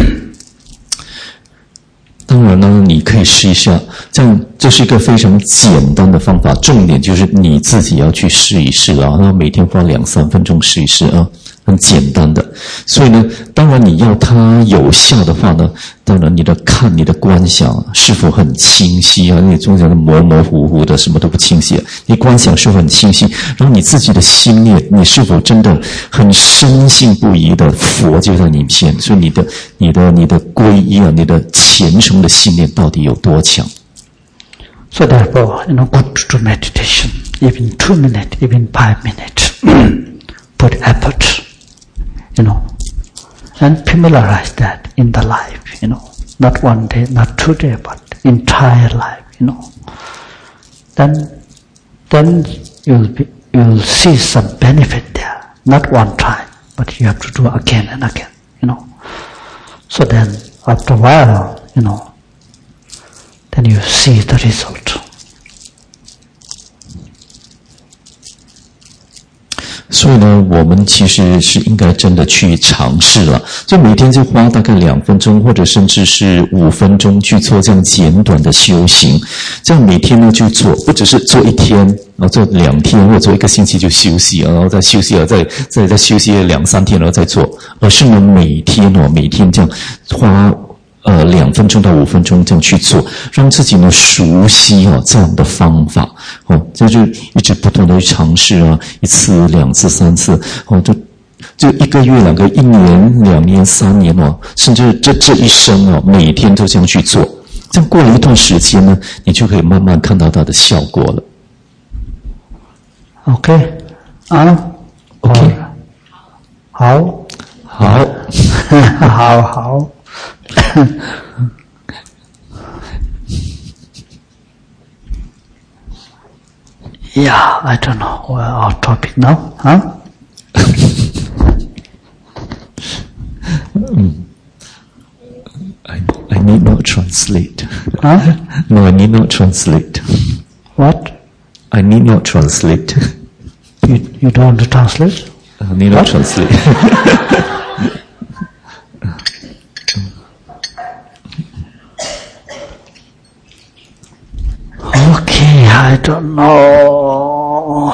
当然呢，你可以试一下，这样这是一个非常简单的方法。重点就是你自己要去试一试啊，然后每天花两三分钟试一试啊，很简单的。所以呢，当然你要它有效的话呢，当然你的看你的观想是否很清晰啊？你中间的模模糊糊的，什么都不清晰、啊。你观想是否很清晰？然后你自己的心念，你是否真的很深信不疑的佛就在你面前？所以你的、你的、你的皈依啊，你的虔诚的信念到底有多强？ So therefore, you know, good to do meditation, even two minutes, even five minutes. Put effort, you know, and familiarize that in the life, you know, not one day, not two days, but entire life, you know. Then, then you'll be, you'll see some benefit there. Not one time, but you have to do again and again, you know. So then, after a while, you know, then you see the result. 所以呢，我们其实是应该真的去尝试了，就每天就花大概两分钟，或者甚至是五分钟去做这样简短的修行。这样每天呢就做，不只是做一天，然后做两天，或者做一个星期就休息，然后再休息了，再再再休息两三天，然后再做，而是呢每天哦，每天这样花。呃，两分钟到五分钟这样去做，让自己呢熟悉啊这样的方法哦，这就一直不断的去尝试啊，一次、两次、三次哦，就就一个月、两个、一年、两年、三年哦，甚至这这一生哦，每天都这样去做，这样过了一段时间呢，你就可以慢慢看到它的效果了。 OK， 啊 ，OK， 好， 好， 好好。 Yeah, I don't know. We're off topic now, huh? I, I need not translate. Huh? No, I need not translate. What? I need not translate. You you don't want to translate? I need not translate. Okay, I don't know.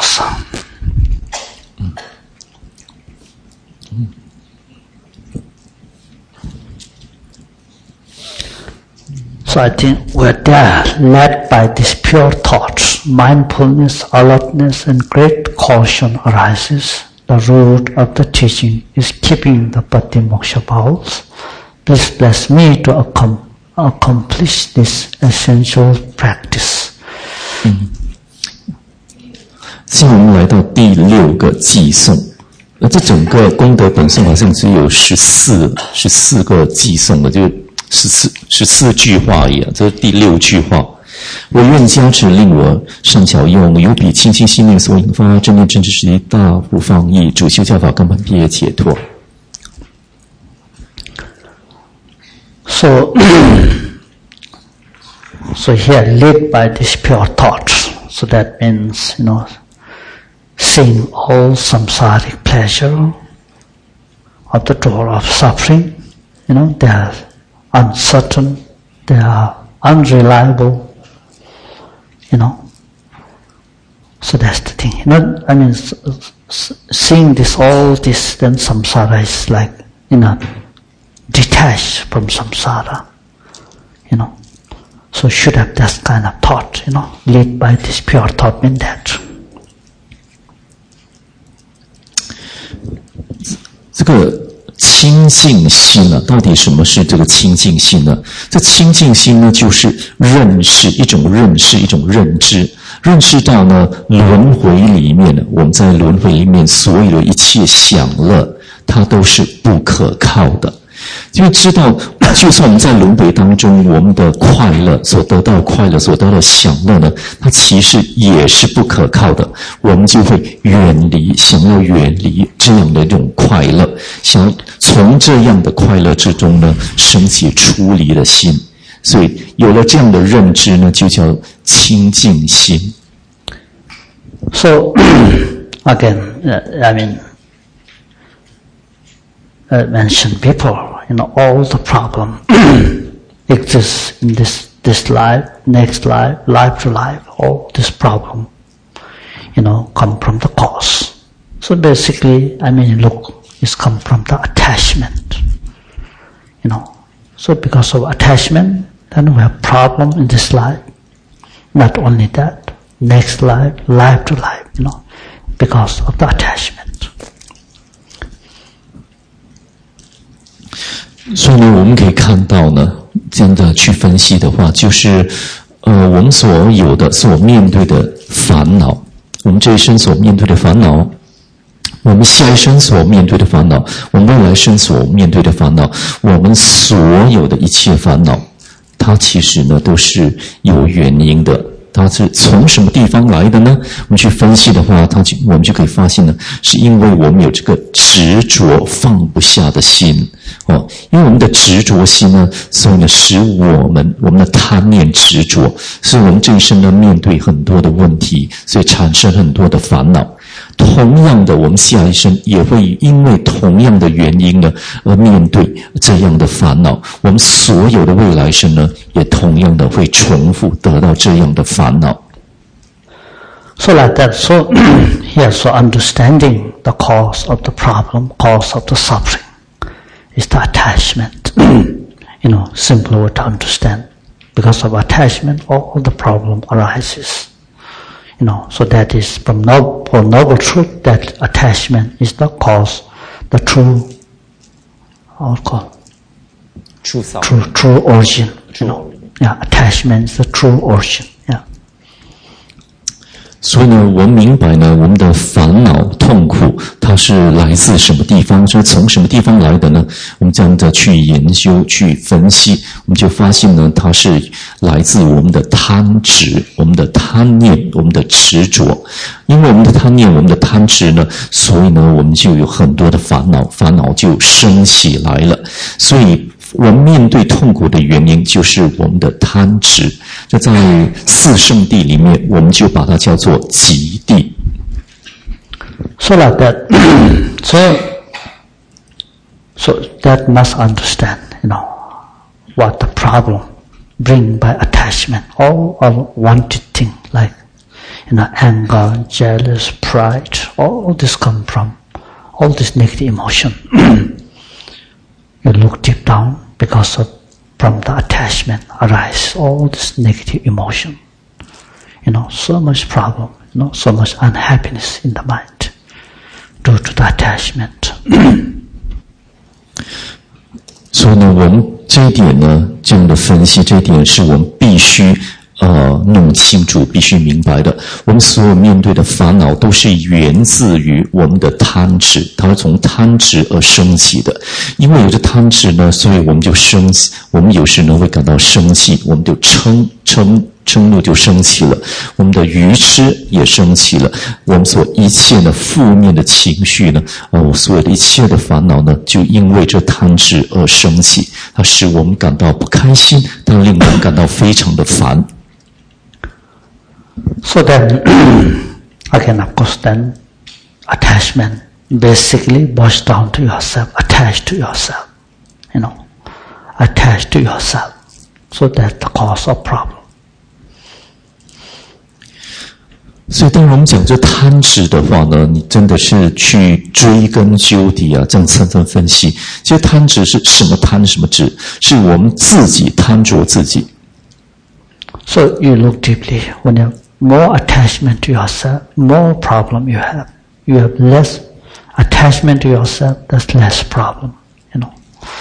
So I think we're there, led by these pure thoughts. Mindfulness, alertness, and great caution arises. The root of the teaching is keeping the Pati Moksha vows. Please bless me to accom- accomplish this essential practice. 嗯，现在我们来到第六个寄颂。那这整个功德本颂好像只有十四十四个寄颂的，就十四十四句话而已啊。这是第六句话。我愿加持令我善巧用，有比清净心念所引发正念真知实力大不放逸，主修教法根本毕业解脱。 So, so here led by this pure thoughts. So that means, you know, seeing all samsaric pleasure of the door of suffering. You know, they are uncertain, they are unreliable. You know, so that's the thing. You know, I mean, seeing this, all this, then samsara is like, you know, detached from samsara. You know, so should have that kind of thought. You know, led by this pure thought mean that. 这个清净心呢，到底什么是这个清净心呢？这清净心呢，就是认识，一种认识，一种认知，认识到呢，轮回里面呢，我们在轮回里面所有的一切享乐，它都是不可靠的。因为知道，就算我们在轮回当中，我们的快乐所得到的快乐所得到的享乐呢，它其实也是不可靠的。我们就会远离，想要远离这样的一种快乐，想要从这样的快乐之中呢，升起出离的心。所以有了这样的认知呢，就叫清净心。 So again, uh, I mean, uh, mention people. You know, all the problem exists in this this life, next life, life to life. All this problem, you know, come from the cause. So basically, I mean, look, it's come from the attachment. You know, so because of attachment, then we have problem in this life. Not only that, next life, life to life. You know, because of the attachment. 所以呢，我们可以看到呢，这样的去分析的话，就是呃，我们所有的、所面对的烦恼，我们这一生所面对的烦恼，我们下一生所面对的烦恼，我们未来生所面对的烦恼，我们所有的一切烦恼，它其实呢都是有原因的。它是从什么地方来的呢？我们去分析的话，它就我们就可以发现呢，是因为我们有这个执着放不下的心哦。因为我们的执着心呢，所以呢，使我们我们的贪念执着，所以我们这一生呢面对很多的问题，所以产生很多的烦恼。同样的，我们下一生也会因为同样的原因呢，而面对这样的烦恼。我们所有的未来生呢，也同样的会重复得到这样的烦恼。 So like that, so here, so understanding the cause of the problem, cause of the suffering, is the attachment. You know, simple way to understand. Because of attachment, all the problem arises. You know, so that is from noble, for noble truth, that attachment is the cause, the true, how call, true self, true, true origin. True. You know, yeah, attachment is the true origin. Yeah. 所以呢，我们明白呢，我们的烦恼痛苦，它它是来自什么地方，是从什么地方来的呢？我们这样的去研究、去分析，我们就发现呢，它是来自我们的贪执、我们的贪念、我们的执着。因为我们的贪念、我们的贪执呢，所以呢，我们就有很多的烦恼，烦恼就生起来了。所以我们面对痛苦的原因就是我们的贪执。这在四圣谛里面，我们就把它叫做极地。 So like that, so, so that must understand, you know, what the problem bring by attachment, all of wanted thing, like, you know, anger, jealous, pride, all this come from, all this negative emotion. You look deep down, because of, from the attachment arise all this negative emotion. You know, so much problem, you know, so much unhappiness in the mind due to the attachment. 所以呢，我们这一点呢，这样的分析，这一点是我们必须呃弄清楚、必须明白的。我们所有面对的烦恼，都是源自于我们的贪执，它是从贪执而升起的。因为有着贪执呢，所以我们就生，我们有时呢会感到生气，我们就嗔嗔。嗔怒就升起了，我们的愚痴也升起了，我们所一切的负面的情绪呢，哦，所有的一切的烦恼呢，就因为这贪执而升起，它使我们感到不开心，它令我们感到非常的烦。 So then, again, of course, then attachment basically boils down to yourself, attached to yourself, you know, attached to yourself. So that's the cause of problem. 所以当我们讲这贪执的话呢，你真的是去追根究底啊，这样层层分析。其实贪执是什么贪什么执？是我们自己贪着自己。 So you look deeply. When you have more attachment to yourself, more problem you have. You have less attachment to yourself, that's less problem, you know.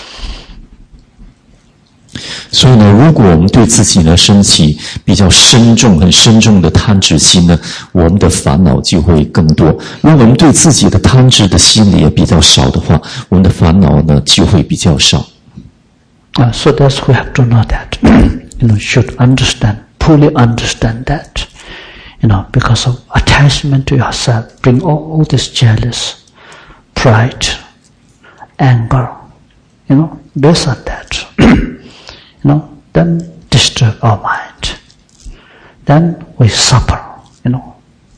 所以呢，如果我们对自己呢升起比较深重、很深重的贪执心呢，我们的烦恼就会更多；如果我们对自己的贪执的心理也比较少的话，我们的烦恼呢就会比较少。 Uh, so that's we have to know that. You know, should understand, fully understand that. You know, because of attachment to yourself, bring all, all this jealous, pride, anger. You know, based on that. You know, then disturb our mind. Then we suffer, you know.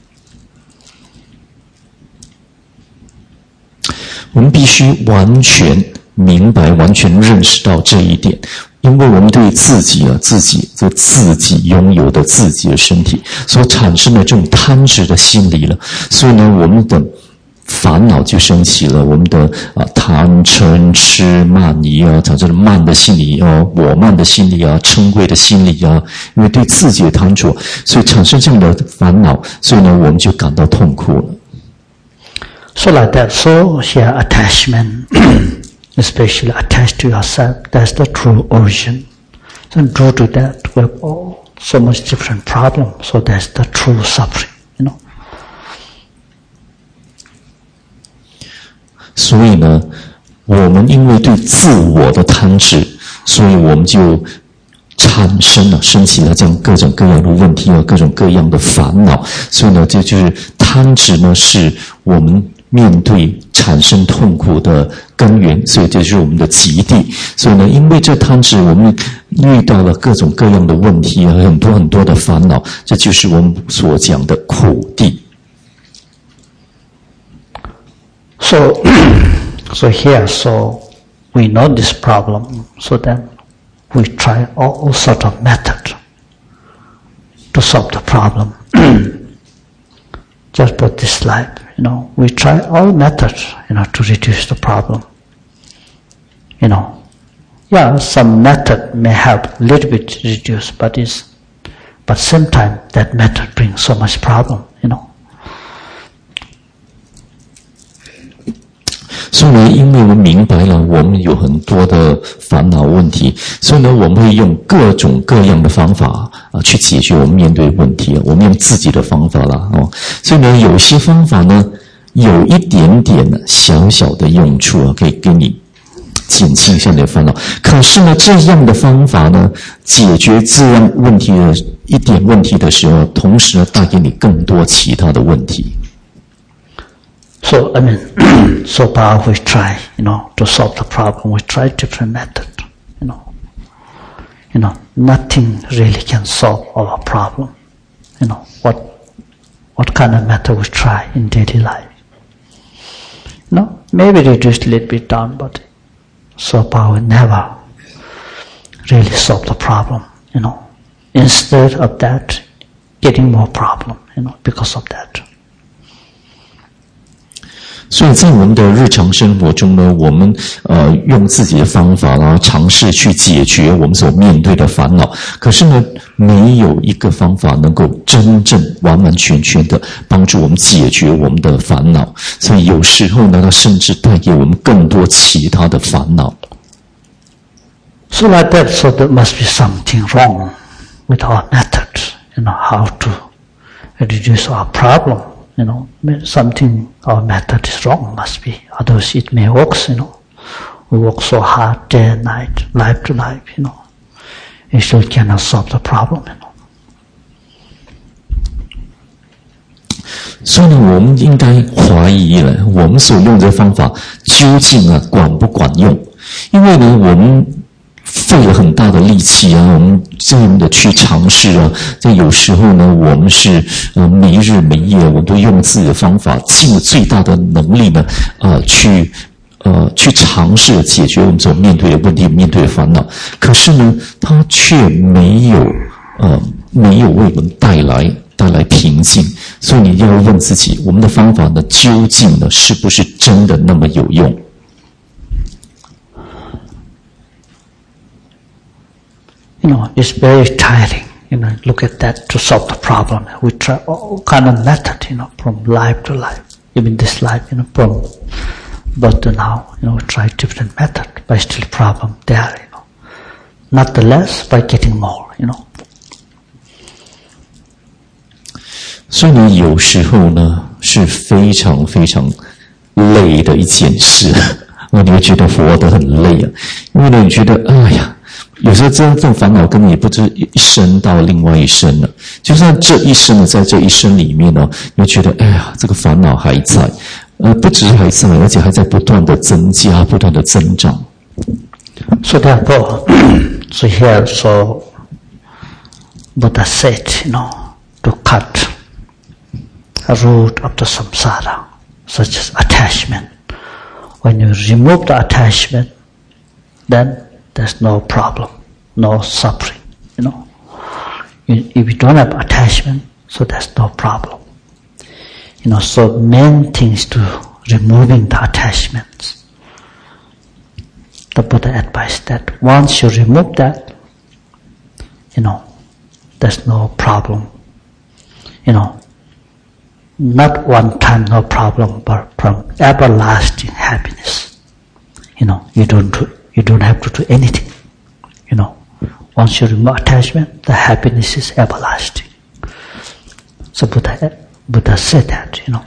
我们必须完全明白、完全认识到这一点，因为我们对自己啊、自己这自己拥有的自己的身体所产生的这种贪执的心理了，所以呢，我们的烦恼就升起了，我们的啊贪嗔痴慢疑啊，产生了慢的心理啊，我慢的心理啊，嗔恚的心理啊，因为对自己的贪着，所以产生这样的烦恼，所以呢，我们就感到痛苦了。 So like that, so here attachment, especially attached to yourself, that's the true origin. So due to that, we have all so much different problems. So that's the true suffering, you know. 所以呢，我们因为对自我的贪执，所以我们就产生了、升起了这样各种各样的问题啊，各种各样的烦恼。所以呢，这就是贪执呢，是我们面对产生痛苦的根源。所以这就是我们的极地。所以呢，因为这贪执，我们遇到了各种各样的问题啊，很多很多的烦恼，这就是我们所讲的苦地。 So, so here, so we know this problem, so then we try all sort of method to solve the problem. Just for this life, you know, we try all methods, you know, to reduce the problem. You know, yeah, some method may help a little bit reduce, but it's, but same time that method brings so much problem, you know. 所以呢，因为我们明白了我们有很多的烦恼问题，所以呢，我们会用各种各样的方法啊去解决我们面对问题。我们用自己的方法啦，哦，所以呢，有些方法呢， 有一点点的小小的用处啊，可以给你减轻一下你的烦恼。可是呢，这样的方法呢，解决这样问题的一点问题的时候，同时呢，带给你更多其他的问题。 So, I mean, so far we try, you know, to solve the problem. We try different methods, you know. You know, nothing really can solve our problem. You know, what what kind of method we try in daily life. You know, maybe reduce a little bit down, but so far we never really solve the problem, you know. Instead of that, getting more problem, you know, because of that. 所以在我们的日常生活中呢，我们呃用自己的方法，然后尝试去解决我们所面对的烦恼。可是呢，没有一个方法能够真正完完全全的帮助我们解决我们的烦恼。所以有时候呢，它甚至带给我们更多其他的烦恼。 So like that, so there must be something wrong with our method, you know, how to reduce our problem. You know, something, our method is wrong, must be. Otherwise it may work, you know. We work so hard day and night, life to life, you know. It still cannot solve the problem, you know. 所以呢，我们应该怀疑了，我们所用的方法究竟啊管不管用？因为呢，我们费了很大的力气啊，我们这样的去尝试啊，在有时候呢，我们是呃没日没夜，我们都用自己的方法，尽了最大的能力呢，呃，去呃去尝试解决我们所面对的问题、面对的烦恼。可是呢，它却没有呃没有为我们带来带来平静。所以你要问自己，我们的方法呢，究竟呢是不是真的那么有用？ You know, it's very tiring, you know, look at that to solve the problem. We try all kind of method, you know, from life to life. Even this life, you know, from birth to now, you know, we try different method, but still problem there, you know. Not the less, by getting more, you know. 所以呢，有时候呢是非常非常累的一件事，你会觉得活得很累啊，因为呢，你觉得哎呀。有时候这这种烦恼根本也不知一生到另外一生了，就算这一生呢，在这一生里面呢，你会觉得，哎呀，这个烦恼还在，呃，不只是还在，而且还在不断的增加，不断的增长。 So therefore, so here, so Buddha said, you know, to cut a root of the samsara, such as attachment. When you remove the attachment, then there's no problem, no suffering, you know. If you don't have attachment, so there's no problem. You know, so main things to removing the attachments. The Buddha advised that once you remove that, you know, there's no problem. You know, not one time no problem, but from everlasting happiness. You know, you don't do You don't have to do anything, you know. Once you remove attachment, the happiness is everlasting. So Buddha, Buddha said that, you know.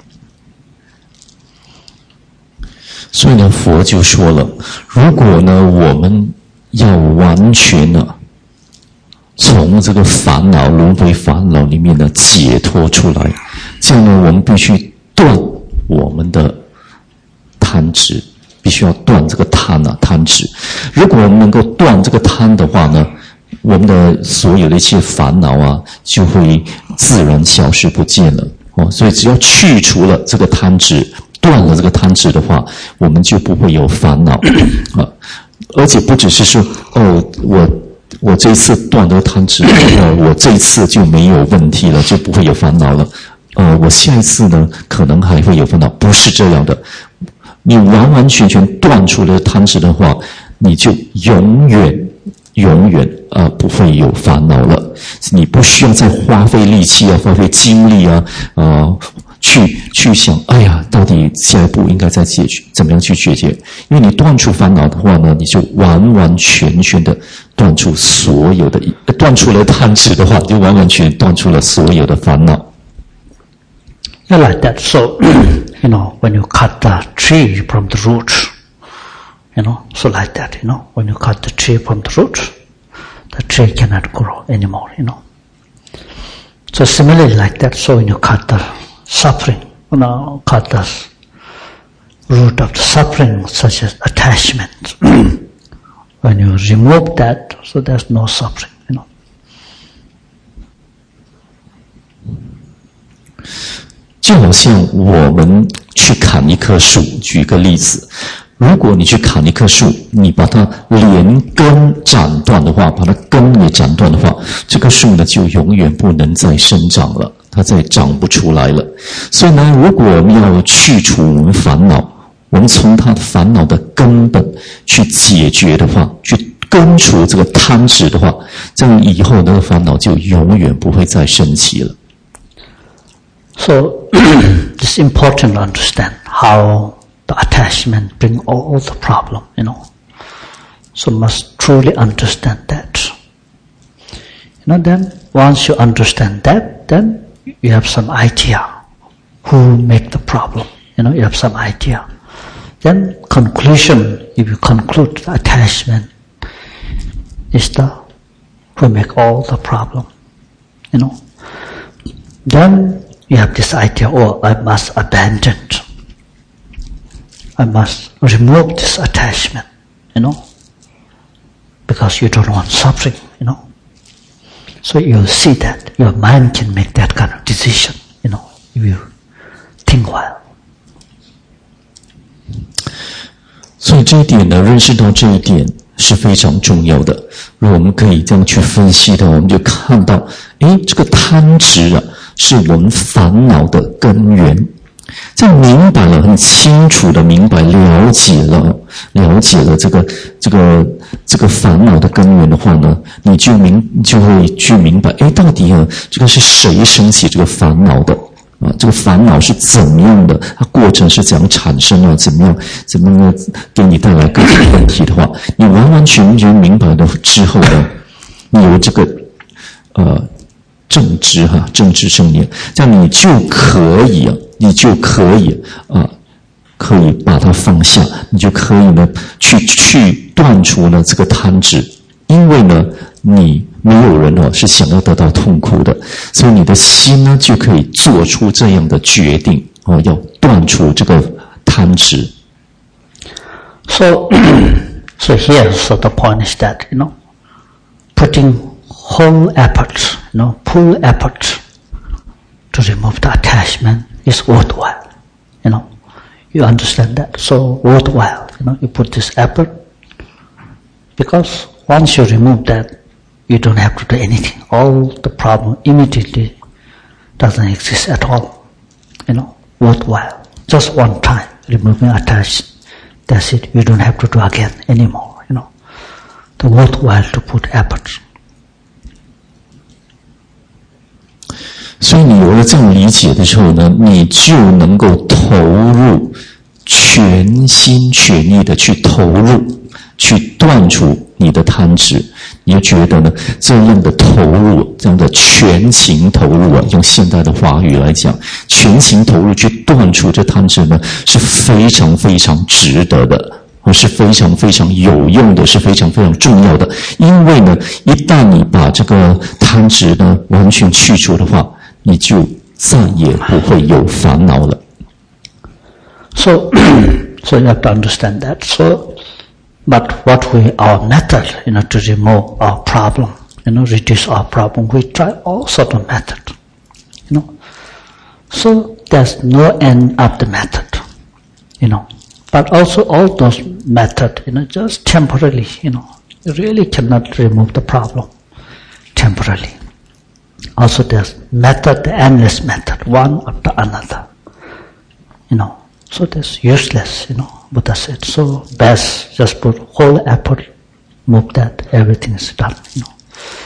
所以呢，佛就说了，如果呢，我们要完全呢，从这个烦恼、轮回烦恼里面呢解脱出来，这样呢，我们必须断我们的贪执。必须要断这个贪啊，贪执。如果我们能够断这个贪的话呢，我们的所有的一切烦恼啊，就会自然消失不见了。哦，所以只要去除了这个贪执，断了这个贪执的话，我们就不会有烦恼啊。而且不只是说，哦，我我这一次断了贪执，呃，我这一次就没有问题了，就不会有烦恼了。呃，我下一次呢，可能还会有烦恼，不是这样的。你完完全全断除了贪执的话，你就永远永远呃不会有烦恼了。你不需要再花费力气啊，花费精力啊，呃，去去想，哎呀，到底下一步应该再解决，怎么样去解决？因为你断除烦恼的话呢，你就完完全全的断除所有的，断除了贪执的话，就完完全全断除了所有的烦恼。 Yeah, like that. So, you know, when you cut the tree from the root, you know, so like that, you know, when you cut the tree from the root, the tree cannot grow anymore, you know. So similarly like that, so when you cut the suffering, you know, cut the root of the suffering, such as attachment, when you remove that, so there's no suffering, you know. 就好像我们去砍一棵树，举个例子，如果你去砍一棵树，你把它连根斩断的话，把它根也斩断的话，这棵树呢就永远不能再生长了，它再长不出来了。所以呢，如果我们要去除我们烦恼，我们从它的烦恼的根本去解决的话，去根除这个贪执的话，这样以后那个烦恼就永远不会再升起了。 So it's important to understand how the attachment bring all the problem, you know. So must truly understand that. You know, then once you understand that, then you have some idea who make the problem. You know, you have some idea. Then conclusion, if you conclude the attachment is the who make all the problem, you know. Then you have this idea, oh, I must abandon. I must remove this attachment, you know, because you don't want suffering, you know. So you see that your mind can make that kind of decision, you know, if you think well. 所以这一点呢，认识到这一点是非常重要的。如果我们可以这样去分析的，我们就看到，诶，这个贪执啊，是我们烦恼的根源。这样明白了，很清楚的明白了解了了解了这个这个这个烦恼的根源的话呢，你就明你就会去明白，诶，到底啊这个是谁升起这个烦恼的啊？这个烦恼是怎么样的？它过程是怎样产生的？怎么样怎么样给你带来各种问题的话，你完完全全明白了之后呢，你有这个呃正知哈正知正念，这样你就可以啊。你就可以啊、呃，可以把它放下，你就可以呢去去断除呢这个贪执，因为呢你没有人哦是想要得到痛苦的，所以你的心呢就可以做出这样的决定哦，要断除这个贪执。 So, so here, so the point is that, you know, putting whole effort, you know, full effort to remove the attachment is worthwhile, you know. You understand that? So worthwhile, you know, you put this effort, because once you remove that, you don't have to do anything. All the problem immediately doesn't exist at all, you know, worthwhile. Just one time, removing attachment, that's it. You don't have to do again anymore, you know. The worthwhile to put effort. 所以你有了这样理解的时候呢，你就能够投入，全心全意的去投入，去断除你的贪执。你就觉得呢，这样的投入，这样的全情投入啊，用现代的话语来讲，全情投入去断除这贪执呢，是非常非常值得的。是非常非常有用的，是非常非常重要的。因为呢，一旦你把这个贪执呢完全去除的话，你就再也不会有烦恼了。 So, so you have to understand that. So, but what we our method, you know, to remove our problem, you know, reduce our problem, we try all sort of method, you know. So there's no end of the method, you know. But also all those methods, you know, just temporarily, you know, you really cannot remove the problem temporarily. Also there's method, the endless method, one after another, you know. So that's useless, you know, Buddha said. So best just put whole effort, move that, everything is done, you know.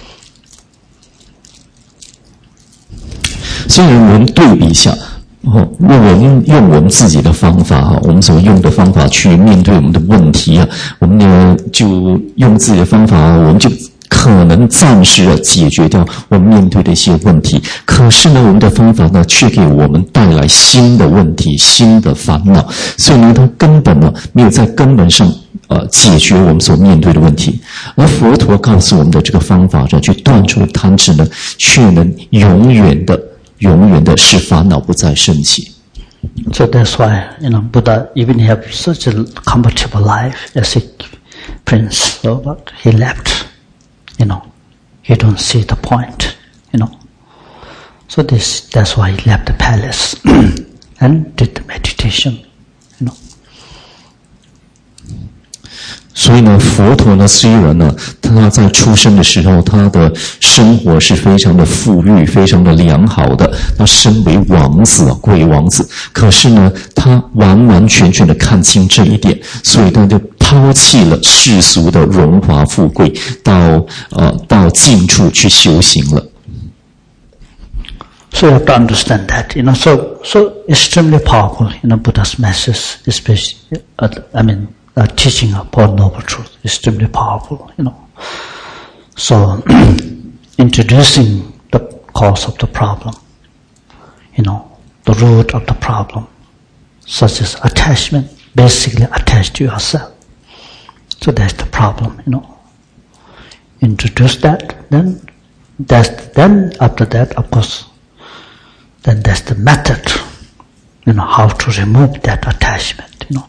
所以我们对比一下。哦，我们用我们自己的方法哈，我们所用的方法去面对我们的问题啊，我们呢就用自己的方法，我们就可能暂时的解决掉我们面对的一些问题，可是呢，我们的方法呢，却给我们带来新的问题、新的烦恼。所以呢，它根本呢，没有在根本上呃解决我们所面对的问题。而佛陀告诉我们的这个方法呢，去断除贪执呢，却能永远的、永远的使烦恼不再升起。 So that's why, you know, Buddha even have such a comfortable life as a prince, so but he left, you know, he don't see the point, you know. So this, that's why he left the palace and did the meditation, you know. 所以呢，佛陀呢，虽然呢，他在出生的时候，他的生活是非常的富裕、非常的良好的，他身为王子啊，贵王子。可是呢，他完完全全的看清这一点，所以他就抛弃了世俗的荣华富贵，到呃到近处去修行了。 So you have to understand that, you know. So so extremely powerful, you know, Buddha's message, especially, uh, I mean. Uh, teaching upon noble truth, extremely powerful, you know. So, introducing the cause of the problem, you know, the root of the problem, such as attachment, basically attached to yourself. So that's the problem, you know. Introduce that, then that's then after that, of course, then that's the method, you know, how to remove that attachment, you know.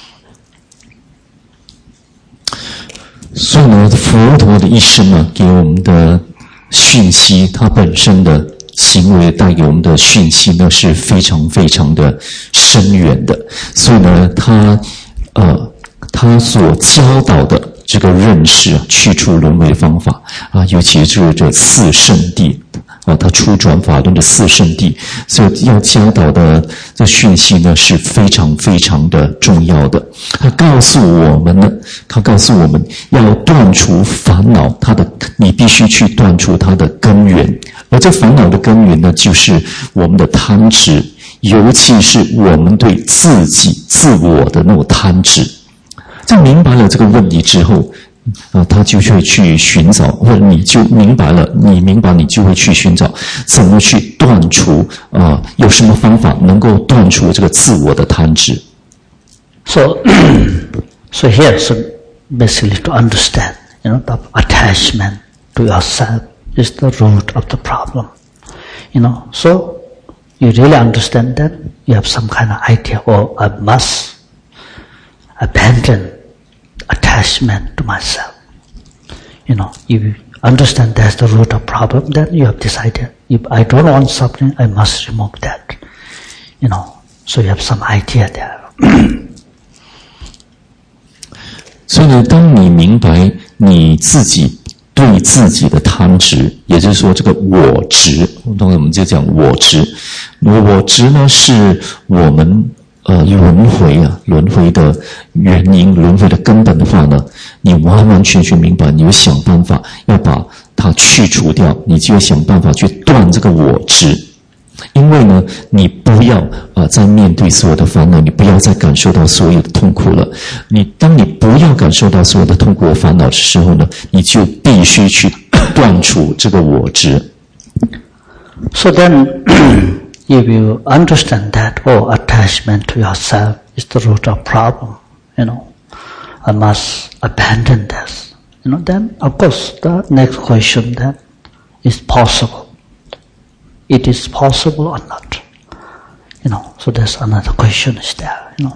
所以呢，佛陀的一生呢，给我们的讯息，他本身的行为带给我们的讯息呢，是非常非常的深远的。所以呢，他呃，他所教导的这个认识啊，去除轮回的方法啊，尤其是这四圣谛。啊，他出转法轮的四圣谛，所以要教导的这讯息呢是非常非常的重要的。他告诉我们呢，他告诉我们要断除烦恼，它的你必须去断除它的根源，而这烦恼的根源呢，就是我们的贪执，尤其是我们对自己自我的那种贪执。在明白了这个问题之后。啊，他就会去寻找，或者你就明白了，你明白，你就会去寻找怎么去断除啊，有什么方法能够断除这个自我的贪执。 So, so here, so basically to understand, you know, the attachment to yourself is the root of the problem. You know, so you really understand that you have some kind of idea, oh, I must abandon attachment to myself. You know, if you understand that's the root of problem, then you have decided, if I don't want something, I must remove that. You know, so you have some idea there. 所以呢，当你明白你自己对自己的贪执，也就是说这个我执，当然我们就讲我执，我执呢是我们呃，轮回啊，轮回的原因，轮回的根本的话呢，你完完全全明白，你会想办法要把它去除掉，你就会想办法去断这个我执。因为呢，你不要呃再面对所有的烦恼，你不要再感受到所有的痛苦了。你当你不要感受到所有的痛苦和烦恼的时候呢，你就必须去断除这个我执。 So then. If you understand that, oh, attachment to yourself is the root of problem, you know, I must abandon this, you know, then of course the next question then is possible. It is possible or not, you know, so there's another question is there, you know.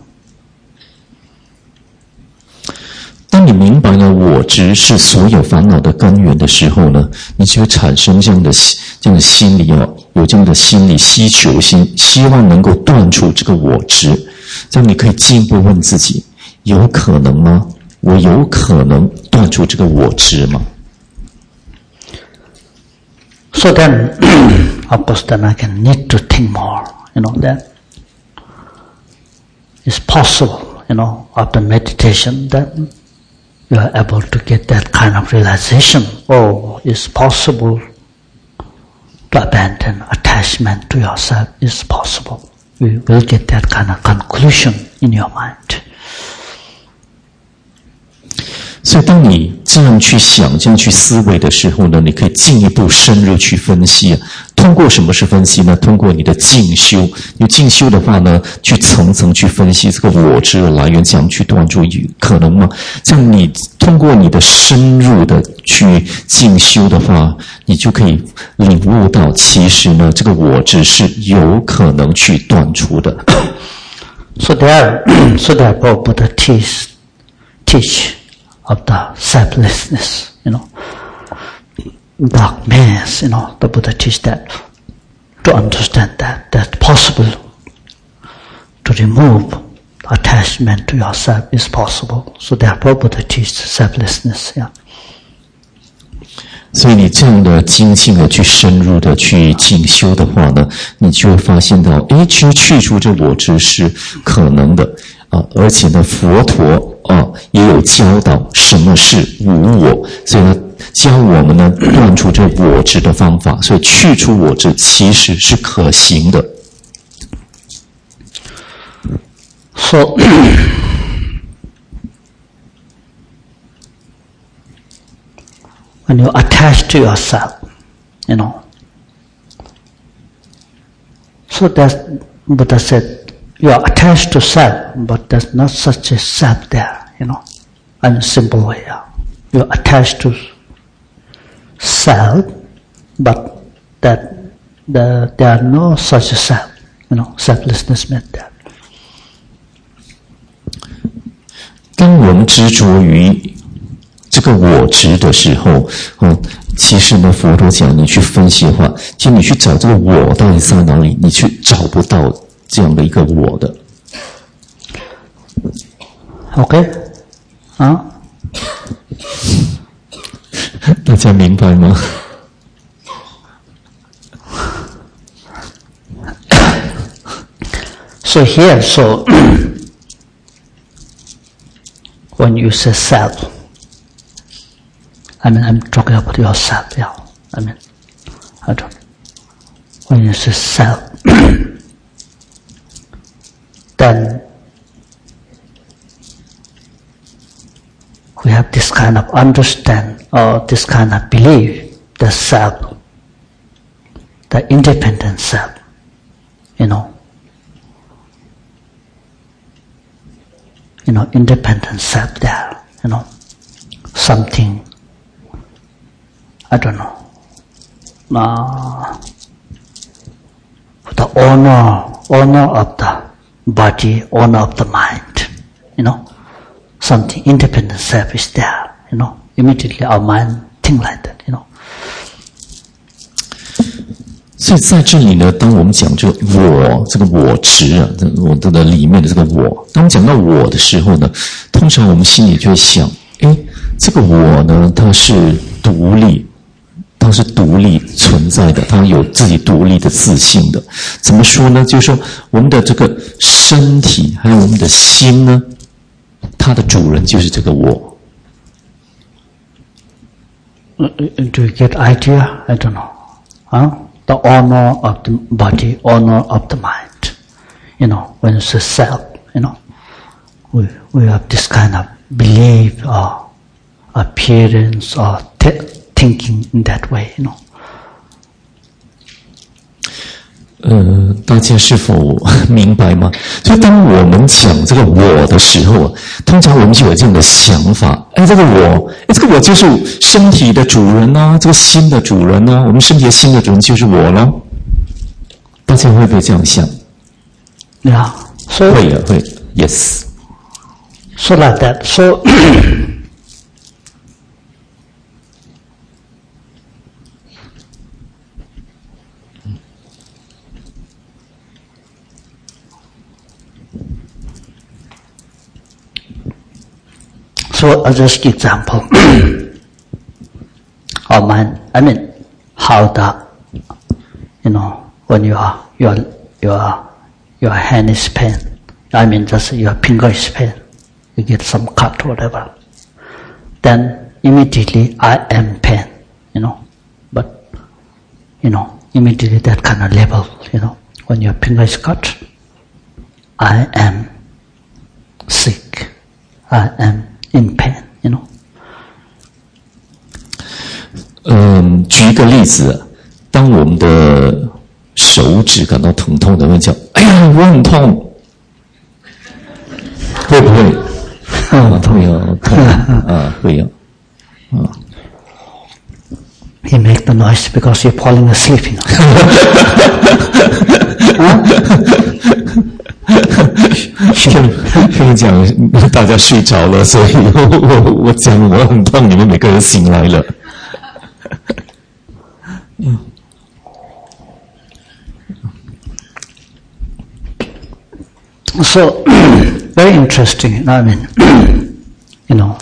当你明白了我执是所有烦恼的根源的时候呢，你就会产生这样的这样的心理哦，有这样的心理需求心，希望能够断除这个我执。这样你可以进一步问自己：有可能吗？我有可能断除这个我执吗？ So then, of course, then I can need to think more. You know that it's possible. You know, after meditation, then you are able to get that kind of realization. Oh, it's possible to abandon attachment to yourself. It's possible. You will get that kind of conclusion in your mind. 所以当你这样去想，这样去思维的时候呢，你可以进一步深入去分析。通过什么是分析呢？通过你的进修。你进修的话呢，去层层去分析这个我执的来源，这样去断除，可能吗？这样你通过你的深入的去进修的话，你就可以领悟到，其实呢，这个我执是有可能去断除的。 So there, so therefore, Buddha teach, teach of the selflessness, you know, dark mass, you know, the Buddha teach that, to understand that, that's possible, to remove attachment to yourself is possible. So therefore, Buddha teaches selflessness, yeah. 所以你这样的精进的去深入的去进修的话呢，你就会发现到，诶，其实去除这我执是可能的啊，而且呢，佛陀啊也有教导什么是无我，所以呢，教我们呢断除这我执的方法，所以去除我执其实是可行的。 So when you attach to yourself, you know, so that Buddha said, you are attached to self, but there's not such a self there, you know, in a simple way. Yeah. You're attached to self, but that the, there are no such a self, you know, selflessness meant that. 当我们执着于这个我执的时候，嗯，其实呢，佛陀讲你去分析的话，就你去找这个我到底在哪里，你去找不到这样的一个我的。 OK， 啊， 大家明白吗？ So here, so when you say self, I mean, I'm talking about yourself, yeah. I mean, I don't. When you say self, then we have this kind of understand or this kind of belief, the self, the independent self, you know. You know, independent self there, you know, something, I don't know, uh, the owner, owner of the body, owner of the mind, you know, something independent self is there, you know, immediately our mind think like that, you know. 所以在这里呢，当我们讲这个我这个我执啊，我的的里面的这个我，当我们讲到我的时候呢，通常我们心里就会想，诶，这个我呢，它是独立，它是独立存在的，它有自己独立的自信的。怎么说呢？就是说，我们的这个身体还有我们的心呢，它的主人就是这个我。 Do you get idea? I don't know. Huh? The honor of the body, honor of the mind. You know, when it's a self, you know, we we have this kind of belief or appearance or t- thinking in that way, you know. 呃，大家是否明白吗？所以当我们讲这个我的时候，通常我们就有这样的想法：哎，这个我，哎，这个我就是身体的主人啊，这个心的主人啊，我们身体的心的主人就是我咯。大家会不会这样想？ Yeah. So 会啊，会 ，yes. So like that. So So I'll just give example. Or mind, I mean, how the, you know, when you are, your, your, your hand is pain. I mean, just your finger is pain. You get some cut or whatever. Then immediately I am pain, you know. But, you know, immediately that kind of level, you know, when your finger is cut, I am sick. I am in pain, you know. 例子，当我们的手指感到疼痛的，会讲：“哎呀，我很痛。”会不会？啊，会有痛啊，会有啊。 He make the noise because you're falling asleep. You know? 跟讲，大家睡着了，所以我我我讲我很痛，你们每个人醒来了。 So very interesting. I mean, you know,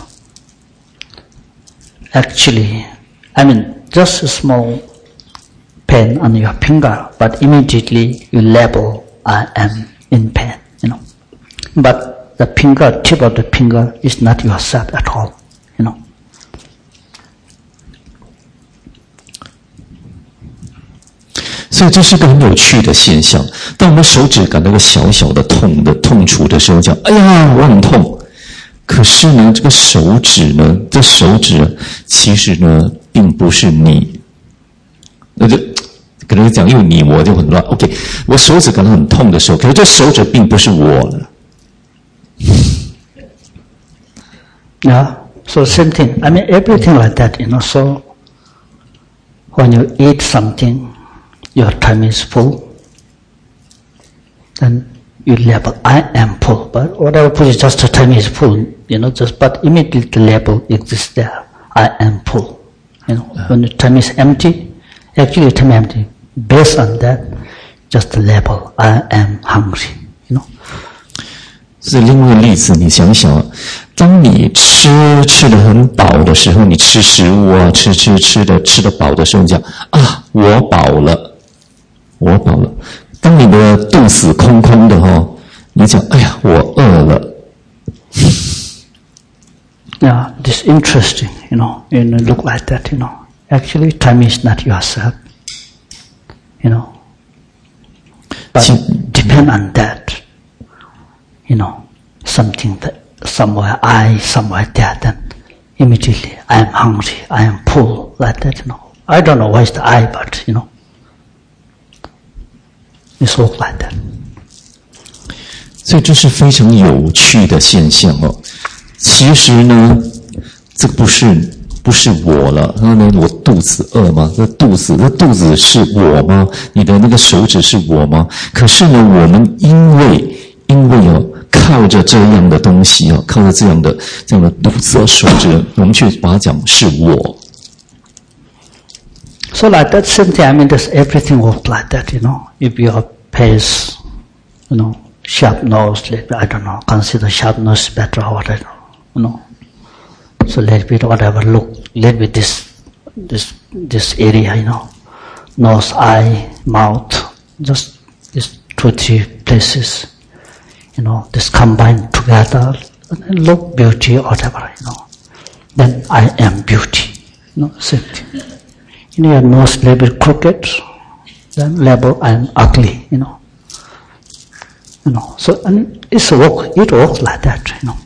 actually, I mean, just a small pain on your finger, but immediately you label, I am in pain, you know. But the finger, tip of the finger is not yourself at all, you know. 所以这是个很有趣的现象。当我们手指感到一个小小的痛的痛楚的时候，讲：“哎呀，我很痛。”可是呢，这个手指呢，这手指其实呢，并不是你。那就可能讲，因为你我就很乱。OK， 我手指感到很痛的时候，可是这手指并不是我了。 Yeah, so same thing. I mean, everything like that, you know. So when you eat something, your tummy is full, then you label, I am full. But whatever food is just the tummy is full, you know, just, but immediately the label exists there. I am full. You know, yeah. When the tummy is empty, actually the tummy is empty. Based on that, just the label, I am hungry, you know. 是另外一个例子，你想想，当你吃吃得很饱的时候，你吃食物啊，吃吃吃的吃得饱的时候，你讲啊，我饱了，我饱了。当你的肚子空空的哈，你讲哎呀，我饿了。 Yeah, this is interesting, you know. You know, look like that, you know. Actually, time is not yourself, you know. But depend on that. You know, something that somewhere I, somewhere there, then immediately I am hungry, I am full, like that, you know. I don't know why it's the I, but, you know, it's all like that. 所以这是非常有趣的现象哦。其实呢，这个不是不是我了。然后呢，我肚子饿吗？这肚子，这肚子是我吗？你的那个手指是我吗？可是呢，我们因为因为哦。靠着这样的东西啊，靠着这样的这样的肚子和手指，我们去把它讲是我。 So like that same thing, I mean, there's everything works like that, you know. If your face, you know, sharp nose, I don't know, consider sharp nose better or whatever, you know. So let it whatever look, let it this this this area, you know, nose, eye, mouth, just these two three places. You know, this combined together, look beauty or whatever, you know. Then I am beauty, you know, same thing. You know, your nose label crooked, then label I am ugly, you know. You know, so and it's work, it works like that, you know.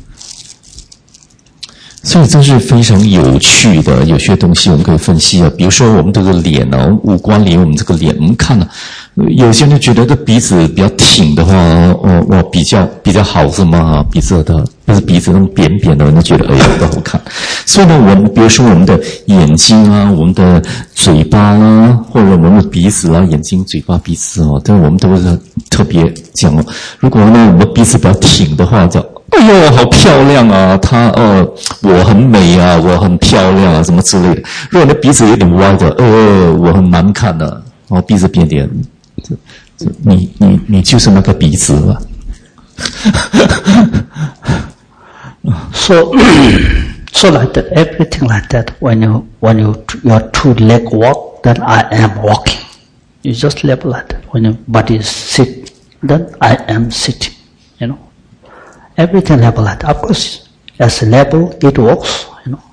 所以这是非常有趣的，有些东西我们可以分析啊。比如说我们这个脸啊，五官里我们这个脸，我们看了、啊，有些人觉得这鼻子比较挺的话，哦，哇，比较比较好是吗？啊，鼻子的不是鼻子那种扁扁的，人家觉得哎呀不好看。所以呢，我们比如说我们的眼睛啊，我们的嘴巴啊，或者我们的鼻子啊，眼睛、嘴巴、鼻子哦，这我们都是特别讲哦。如果呢我们鼻子比较挺的话，叫哎呦，好漂亮啊！她呃，我很美啊，我很漂亮啊，什么之类的。如果你的鼻子有点歪的，呃，我很难看的、啊，然后鼻子扁点，这这你你你就是那个鼻子了。 So, so like that, everything like that. When you when you your two leg walk, then I am walking. You just label like that. When your body is sit, then I am sitting. You know. Everything label like that. Of course, as a label, it works, you know.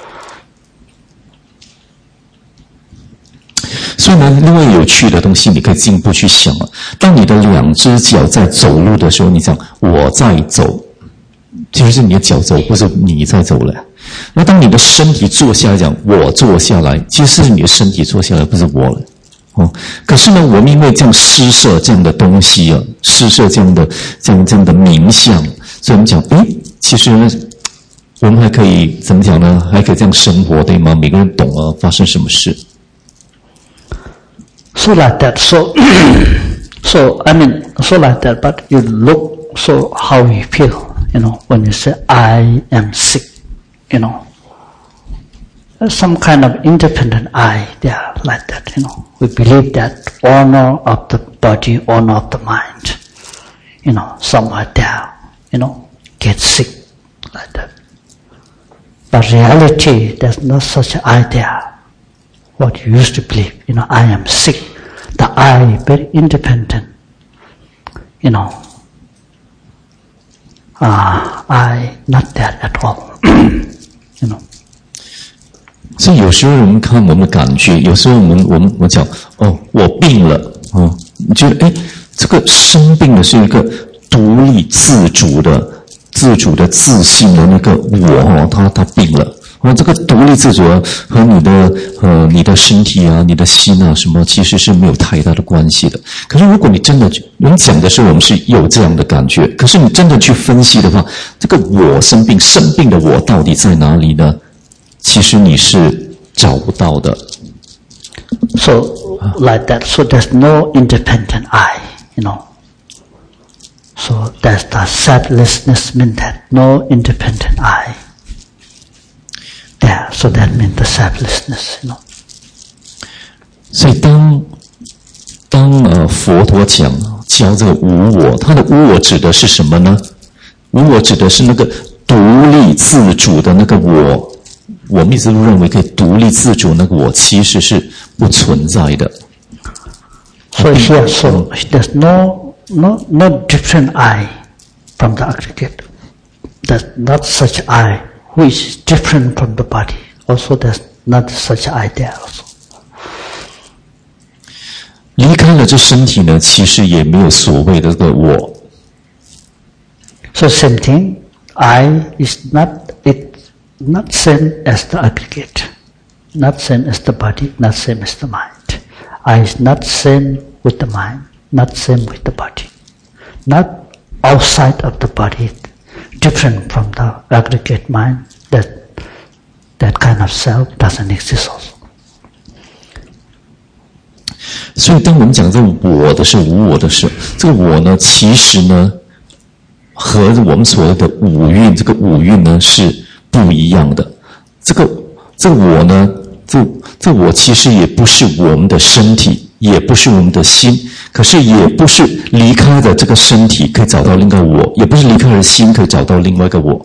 所以呢，另外有趣的东西，你可以进一步去想啊。当你的两只脚在走路的时候，你讲我在走，其实是你的脚走，不是你在走了。 那当你的身体坐下来讲，我坐下来，其实是你的身体坐下来，不是我了。哦，可是呢，我们因为这样施设这样的东西啊，施设这样的这样这样的名相，所以我们讲，诶，其实呢，我们还可以怎么讲呢？还可以这样生活，对吗？每个人懂啊，发生什么事。 So like that. So, so I mean, so like that. But you look. So how you feel, you know, when you say I am sick, you know, there's some kind of independent I there like that, you know. We believe that honor of the body, honor of the mind, you know, somewhere there, you know, get sick like that. But reality, there's no such I there. What you used to believe, you know, I am sick. The I, very independent, you know. Ah, I not that at all, you know. 所以有时候我们看我们的感觉，有时候我们我们我讲哦，我病了哦，你觉得哎，这个生病的是一个独立自主的、自主的自信的那个我哦，他他病了。哦，这个独立自主和你的呃你的身体啊、你的心啊什么，其实是没有太大的关系的。可是如果你真的，我们讲的是我们是有这样的感觉，可是你真的去分析的话，这个我生病、生病的我到底在哪里呢？其实你是找不到的。 So like that. So there's no independent I, you know. So that's the selflessness mean that no independent I. There, so that means the selflessness, you know. 所以当当呃佛陀讲教这个无我，他的无我指的是什么呢？无我指的是那个独立自主的那个我。我们一直都认为可以独立自主那个我其实是不存在的。 So here, so there's no no no different I from the aggregate. There's not such I who is different from the body. Also, there's not such I there also. 离开了这身体呢，其实也没有所谓的这个我。 So same thing, I is not it not same as the aggregate, not same as the body, not same as the mind. I is not same with the mind, not same with the body, not outside of the body, different from the aggregate mind. That that kind of self doesn't exist also. 所以当我们讲这个我的事、无我的事，这个我呢，其实呢，和我们所谓的五蕴，这个五蕴呢是不一样的。这个这个我呢，这这我其实也不是我们的身体，也不是我们的心，可是也不是离开了这个身体可以找到另一个我，也不是离开了心可以找到另外一个我。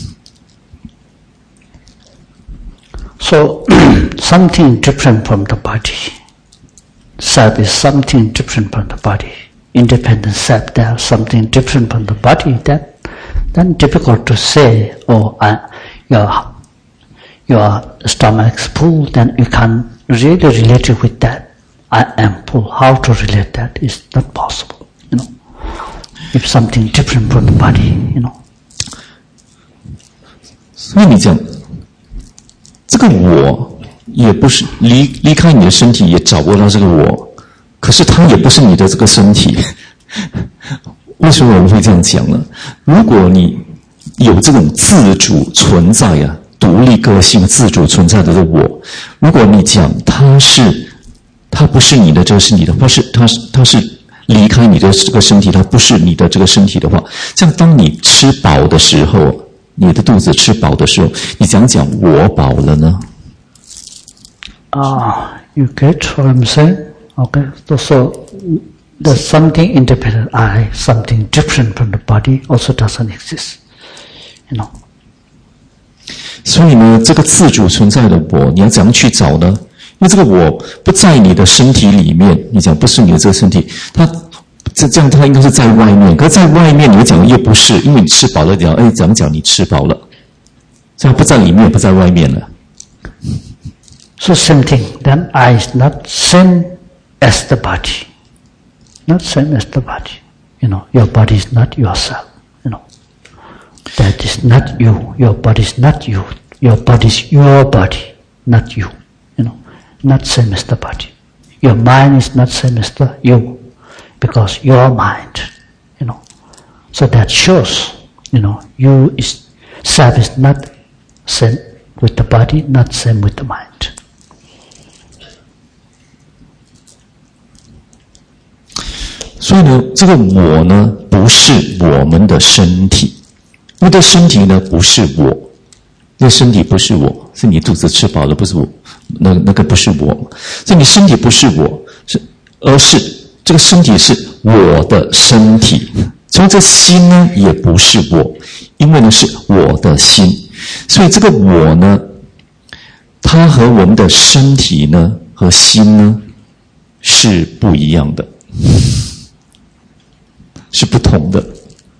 So something different from the body. Self is something different from the body. Independent self, there something different from the body. That then difficult to say. Oh, I, your your stomach's full. Then you can't really relate it with that. I am full. How to relate that is not possible. You know, if something different from the body, you know. 所以你讲这个我。也不是离离开你的身体，也找不到这个我，可是它也不是你的这个身体。为什么我们会这样讲呢？如果你有这种自主存在啊，独立个性、自主存在的这个我，如果你讲它是，它不是你的这个身体的，它是它是它是离开你的这个身体，它不是你的这个身体的话，这样当你吃饱的时候，你的肚子吃饱的时候，你讲讲我饱了呢？ Ah, you get what I'm saying? Okay, so, so there's something independent I, something different from the body also doesn't exist, you know. 所以呢，这个自主存在的我，你要怎样去找呢？因为这个我不在你的身体里面，你讲不是你的这个身体，它这这样它应该是在外面，可是在外面你讲又不是，因为你吃饱了，讲哎，怎样讲你吃饱了，这样不在里面，不在外面了。 So same thing, then I is not same as the body. Not same as the body. You know, your body is not yourself, you know. That is not you. Your body is not you. Your body is your body, not you. You know, not same as the body. Your mind is not same as the you, because your mind, you know. So that shows, you know, you is self is not same with the body, not same with the mind. 所以呢，这个我呢，不是我们的身体，我的身体呢，不是我，那身体不是我，是你肚子吃饱了，不是我，那那个不是我，所以你身体不是我，是而是这个身体是我的身体。从这心呢，也不是我，因为呢是我的心，所以这个我呢，它和我们的身体呢和心呢是不一样的。 是不同的，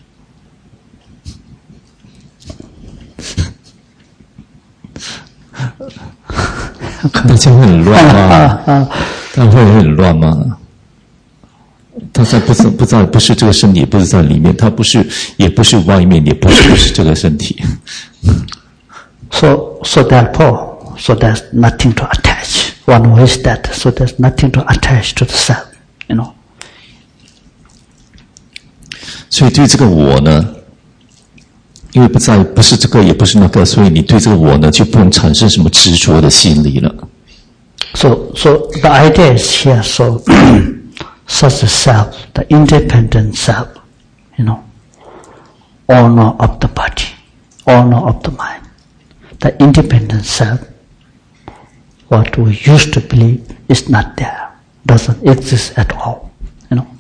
大家会很乱吗？大家会很乱吗？他在不是不在，不是这个身体，不是在里面，他不是，也不是外面，也不是不是这个身体。 So, so therefore, so there's nothing to attach. One way is that, so there's nothing to attach to the self, you know. 所以对这个我呢，因为不在，不是这个，也不是那个，所以你对这个我呢，就不能产生什么执着的心理了。 So, so the idea is here. So, such a self, the independent self, you know, owner of the body, owner of the mind, the independent self. What we used to believe is not there, doesn't exist at all, you know.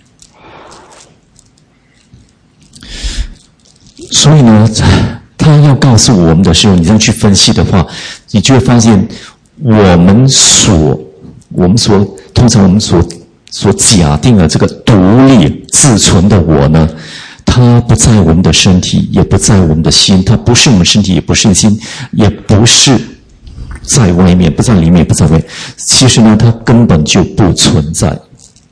所以呢，他要告诉我们的时候，你这样去分析的话，你就会发现，我们所我们所通常我们所所假定的这个独立自存的我呢，它不在我们的身体，也不在我们的心，它不是我们身体，也不是心，也不是在外面，不在里面，也不在外面。其实呢，它根本就不存在。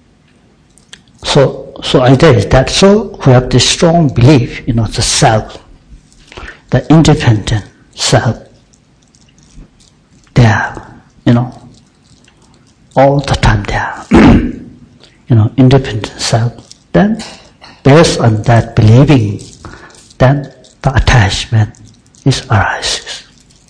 So. So idea is that, so we have this strong belief, you know, the self, the independent self, there, you know, all the time there, you know, independent self. Then, based on that believing, then the attachment is arises.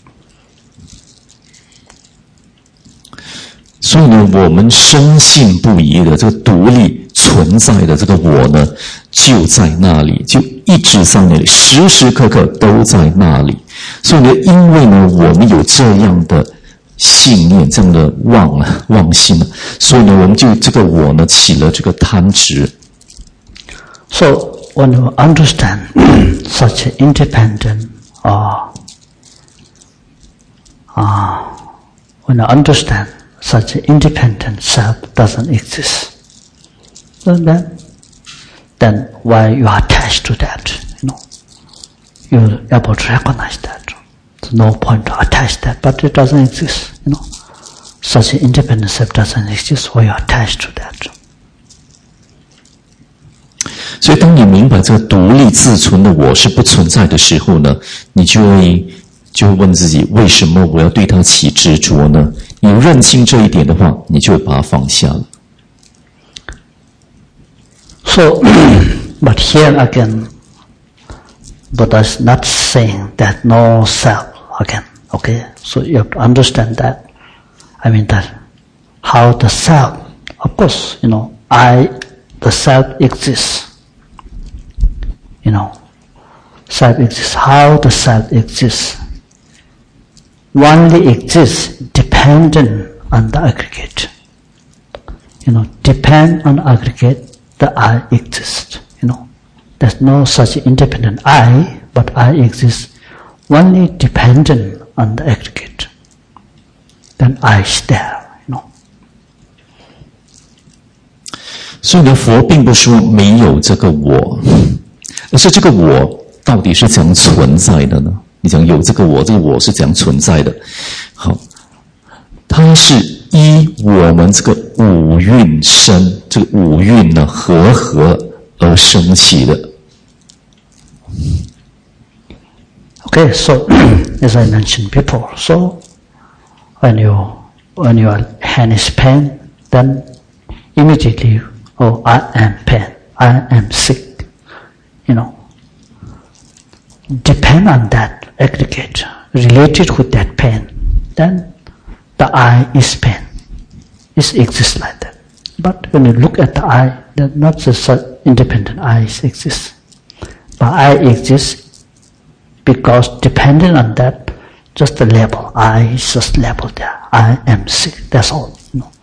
所以呢，我们深信不疑的这个独立。 存在的这个我呢，就在那里，就一直在那里，时时刻刻都在那里。所以呢，因为呢，我们有这样的信念，这样的妄妄心，所以呢，我们就这个我呢，起了这个贪执。 So when you understand such an independent, uh, uh, when you understand such an independent self doesn't exist. Then, then why you are attached to that, you know, you're able to recognize that. There's no point to attach that, but it doesn't exist, you know. Such an independent self doesn't exist, why you are attached to that. 所以，当你明白这个独立自存的我是不存在的时候呢，你就会就会问自己：为什么我要对它起执着呢？你认清这一点的话，你就会把它放下了。 So, but here again, Buddha is not saying that no self again, okay? So you have to understand that. I mean that how the self, of course, you know, I, the self exists. You know, self exists. How the self exists? Only exists dependent on the aggregate. You know, depend on aggregate. The I exists, you know. There's no such independent I, but I exists only dependent on the aggregate. Then I is there, you know. 所以呢，佛并不说没有这个我，而是这个我到底是怎样存在的呢？你讲有这个我，这个我是怎样存在的？好，它是依我们这个五蕴生，这个五蕴呢合合而生起的。 Okay, so as I mentioned before, so when you when your hand is pain, then immediately, oh, I am pain, I am sick, you know. Depend on that aggregate related with that pain, then the I is pain. It exists like that. But when you look at the I, then not just independent I's exist. But I exists because depending on that, just the label, I is just labeled there. I am sick, that's all. You know.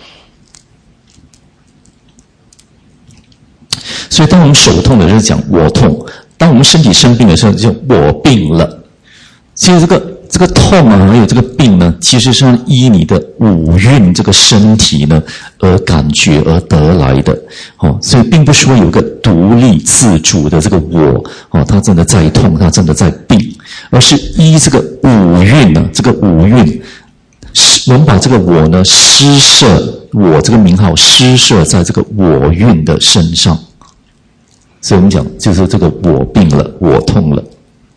所以当我们手痛的时候讲我痛，当我们身体生病的时候就我病了。其实这个这个痛啊，还有这个病呢，其实是依你的五蕴这个身体呢而感觉而得来的。哦，所以并不是说有个独立自主的这个我，哦，他真的在痛，他真的在病，而是依这个五蕴呢，这个五蕴，我们把这个我呢施设，我这个名号施设在这个我蕴的身上。所以我们讲就是这个我病了，我痛了。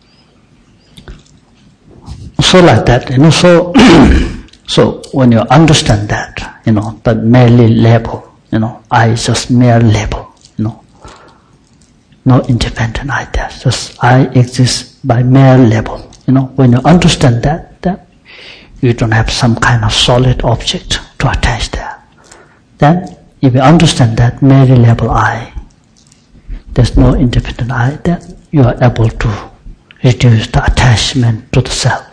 So like that, you know, so, so when you understand that, you know, the merely label, you know, I is just mere label, you know, no independent I there, just I exist by mere label, you know, when you understand that, that you don't have some kind of solid object to attach there. Then, if you understand that merely label I, there's no independent I, then you are able to reduce the attachment to the self.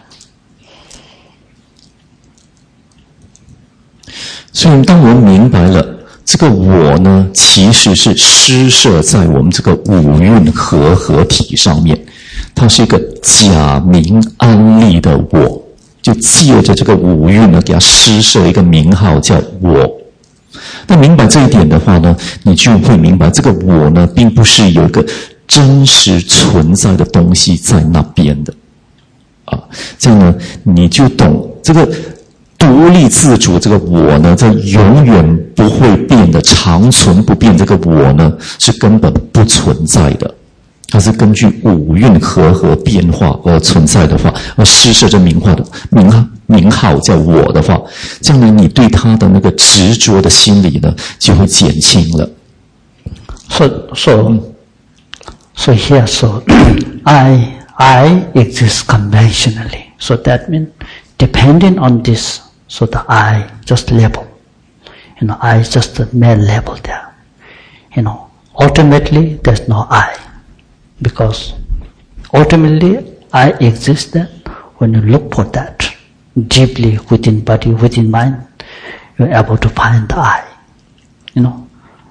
所以当我们明白了这个我呢，其实是施设在我们这个五蕴和合体上面，它是一个假名安立的我，就借着这个五蕴呢，给它施设一个名号叫我。那明白这一点的话呢，你就会明白这个我呢，并不是有一个真实存在的东西在那边的，啊，这样呢，你就懂这个独立自主这个我呢，这永远不会变的、长存不变这个我呢，是根本不存在的。它是根据五蕴和合变化而存在的话，而施设这名号的名号名号叫我的话，这样呢，你对他的那个执着的心理呢，就会减轻了。 So, so, so here, so I, I exist conventionally. So that means depending on this, so the I just label, you know, I is just a mere label there. You know, ultimately there's no I. Because ultimately I exist then when you look for that deeply within body, within mind, you're able to find the I, you know.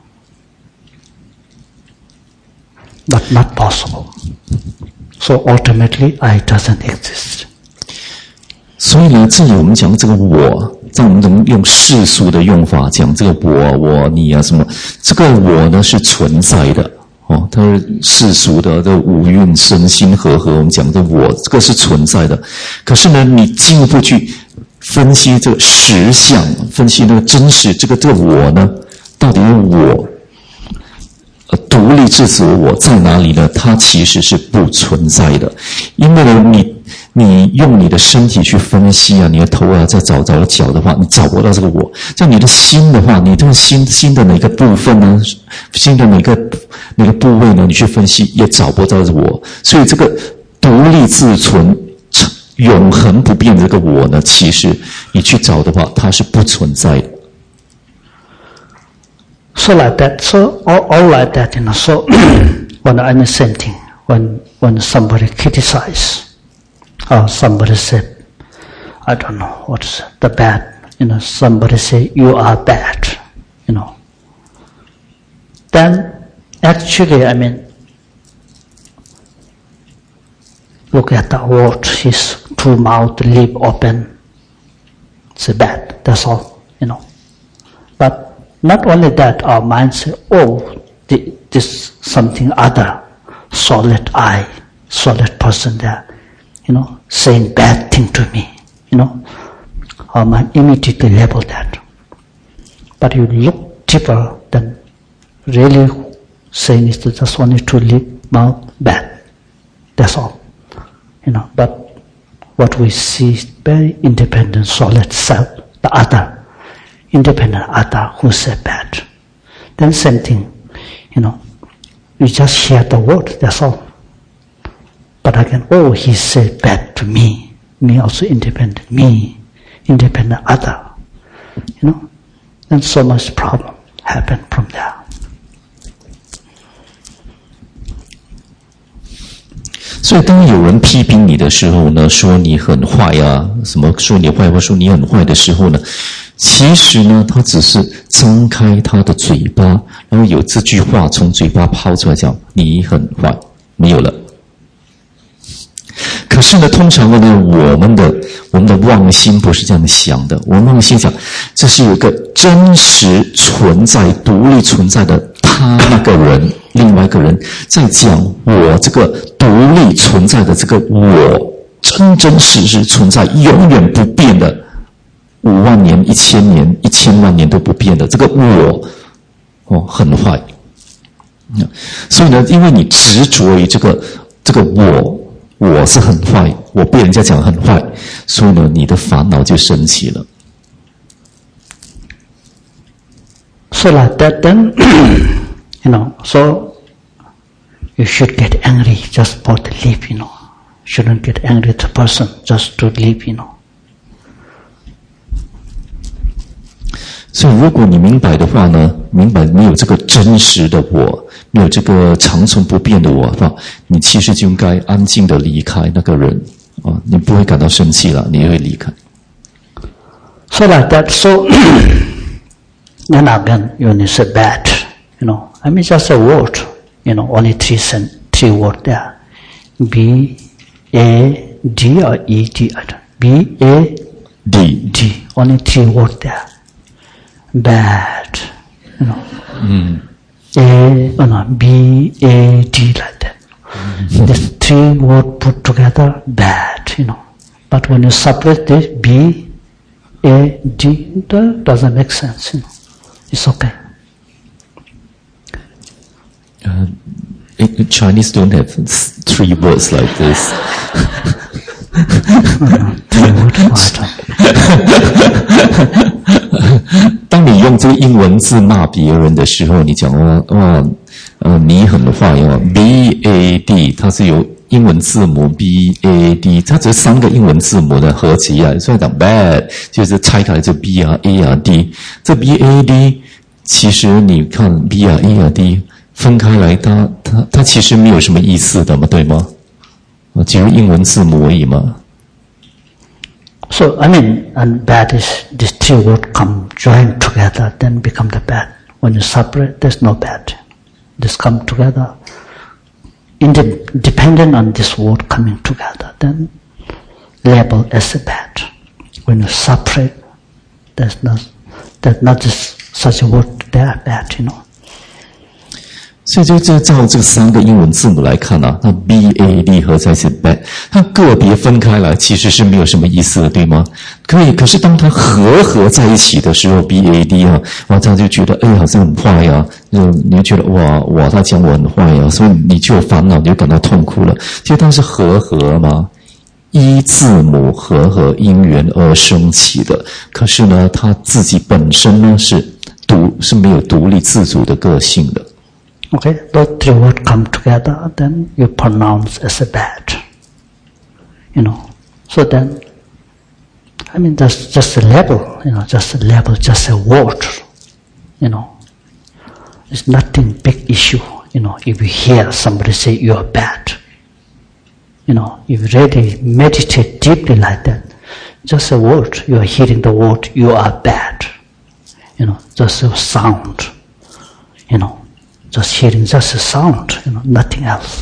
But not possible. So ultimately I doesn't exist. 所以呢，这里我们讲这个我，在我们能用世俗的用法讲这个我、我、你啊什么，这个我呢是存在的。哦，它是世俗的这五蕴身心和合，我们讲的我，这个是存在的。可是呢，你进一步去分析这个实相，分析那个真实，这个这个我呢，到底我呃独立自主我在哪里呢？它其实是不存在的，因为呢，你你用你的身体去分析啊，你的头啊，再找找脚的话，你找不到这个我。像你的心的话，你这个心心的哪个部分呢？心的哪个哪个部位呢？你去分析也找不到这个我。所以这个独立自存、永恒不变的这个我呢，其实你去找的话，它是不存在的。 So like that, so all, all like that, you know. So when I mean same thing, when when somebody criticizes. Or somebody said, I don't know, what's the bad, you know, somebody say, you are bad, you know. Then, actually, I mean, look at the word, his two mouth, lip open, it's bad, that's all, you know. But not only that, our mind say, oh, this something other, solid I, solid person there. You know, saying bad thing to me, you know, our mind immediately label that. But you look deeper, then really saying is just only to lip, mouth, bad. That's all. You know. what we see is very independent, solid self, the other, independent other who said bad. Then same thing, you know, we just hear the word, that's all. But again, oh, he said bad to me, me also independent, me, independent other, you know, then so much problem happen from there. 所以当有人批评你的时候呢，说你很坏啊，什么说你坏话，说你很坏的时候呢，其实呢，他只是张开他的嘴巴，然后有这句话从嘴巴抛出来讲你很坏，没有了。可是呢，通常呢，我们的我们的妄心不是这样想的，我们妄心想，这是有个真实存在、独立存在的他那个人，另外一个人在讲我这个独立存在的这个我，真真实实存在、永远不变的，五万年、一千年、一千万年都不变的这个我，哦，很坏。所以呢，因为你执着于这个这个我。我是很坏，我被人家讲很坏，所以呢，你的烦恼就升起了。 So like that, then you know, so you should get angry just for the leap, you know. Shouldn't get angry at the person just to leap, you know. 所以，如果你明白的话呢，明白没有这个真实的我，没有这个长存不变的我的话，你其实就应该安静的离开那个人啊，你不会感到生气了，你会离开。 So like that, so then again, when you say bad, you know, I mean just a word, you know, only three sen- three words there, B A D or E D, B A D D, only three words there. Bad, you know. Mm. A, oh no, B, A, D like that. Mm-hmm. These three words put together, bad, you know. But when you separate this, B, A, D, that doesn't make sense, you know. It's okay. Uh, Chinese don't have three words like this. Three words, 当你用这个英文字骂别人的时候，你讲哦，哇，呃，你很坏哦 ，B A D， 它是由英文字母 B A D， 它只是三个英文字母的合起来，所以讲 bad 就是拆开来就 B 啊 A 啊 D， 这 B A D 其实你看 B 啊 A 啊 D 分开来，它它它其实没有什么意思的嘛，对吗？只有英文字母而已嘛。 So, I mean, and bad is, these three words come joined together, then become the bad. When you separate, there's no bad. This come together, dependent on this word coming together, then label as a bad. When you separate, there's not, there's not just such a word there, bad, you know. 所以就就照这三个英文字母来看啊，那 B A D 合在一起 bad， 它个别分开来其实是没有什么意思的，对吗？可以，可是当它合合在一起的时候 ，B A D 啊，哇，这样就觉得哎，好像很坏呀、啊，就你就觉得哇哇，他讲我很坏呀、啊，所以你就有烦恼，你就感到痛苦了。就它是合合嘛，依字母合合因缘而升起的，可是呢，它自己本身呢是独是没有独立自主的个性的。 Okay, those three words come together, then you pronounce as a bad. You know, so then, I mean, that's just a label, you know, just a label, just a word, you know. It's nothing big issue, you know, if you hear somebody say you're bad. You know, if you really meditate deeply like that, just a word, you are hearing the word, you are bad. You know, just a sound, you know. Just hearing just a sound, you know, nothing else.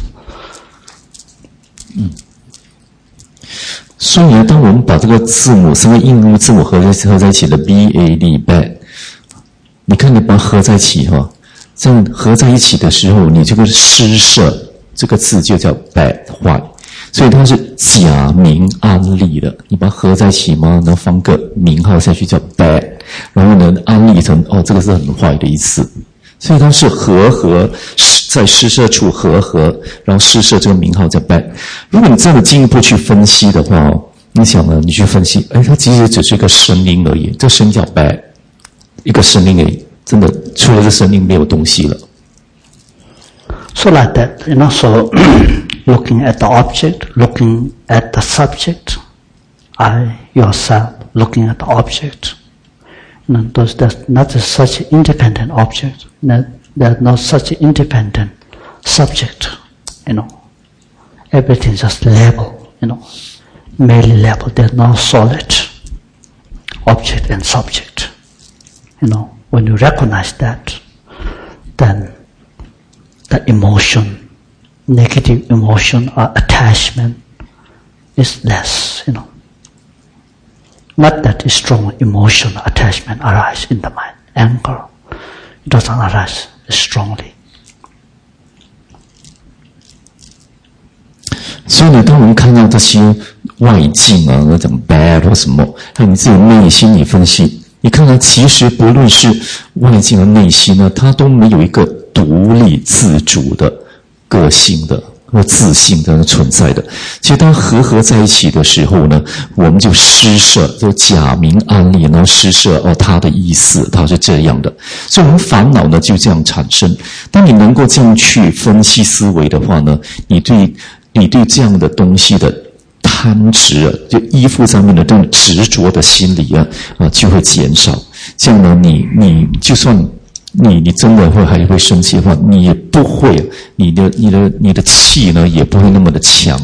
嗯，所以呢，当我们把这个字母三个英文字母合在合在一起的 B A D bad， 你看你把它合在一起哈，这样合在一起的时候，你这个施舍这个字就叫 bad 坏，所以它是假名安利的。你把它合在一起嘛，然后放个名号下去叫 bad， 然后呢安利成哦，这个是很坏的意思。所以它是合合，在施舍处合合，然后施舍这个名号叫 bad。如果你真的进一步去分析的话， 你想呢？你去分析，哎，它其实只是一个声音而已，这声叫 bad， 一个声音而已，真的除了这声音没有东西了。 So like that, you know, so looking at the object, looking at the subject, I yourself looking at the object. You know, there's, there's not such an independent object, there's not such an independent subject, you know. Everything just level, you know, merely level. There's no solid object and subject. You know, when you recognize that, then the emotion, negative emotion or attachment is less, you know. Not that strong emotion or attachment arise in the mind. Anger, it doesn't arise strongly. 所以呢，当我们看到这些外境啊，那种 bad 或什么，还有你自己内心，你分析，你看到其实不论是外境和内心呢，它都没有一个独立自主的个性的或自信的存在的。其实当合合在一起的时候呢，我们就施设，就假名暗例，然后施设哦，他的意思，他是这样的。所以我们烦恼呢就这样产生。当你能够这样去分析思维的话呢，你对你对这样的东西的贪执啊，就依附上面的这种执着的心理啊，啊就会减少。这样呢，你你就算你你真的会还会生气的话，你也不会，你的你的你的气呢也不会那么的强。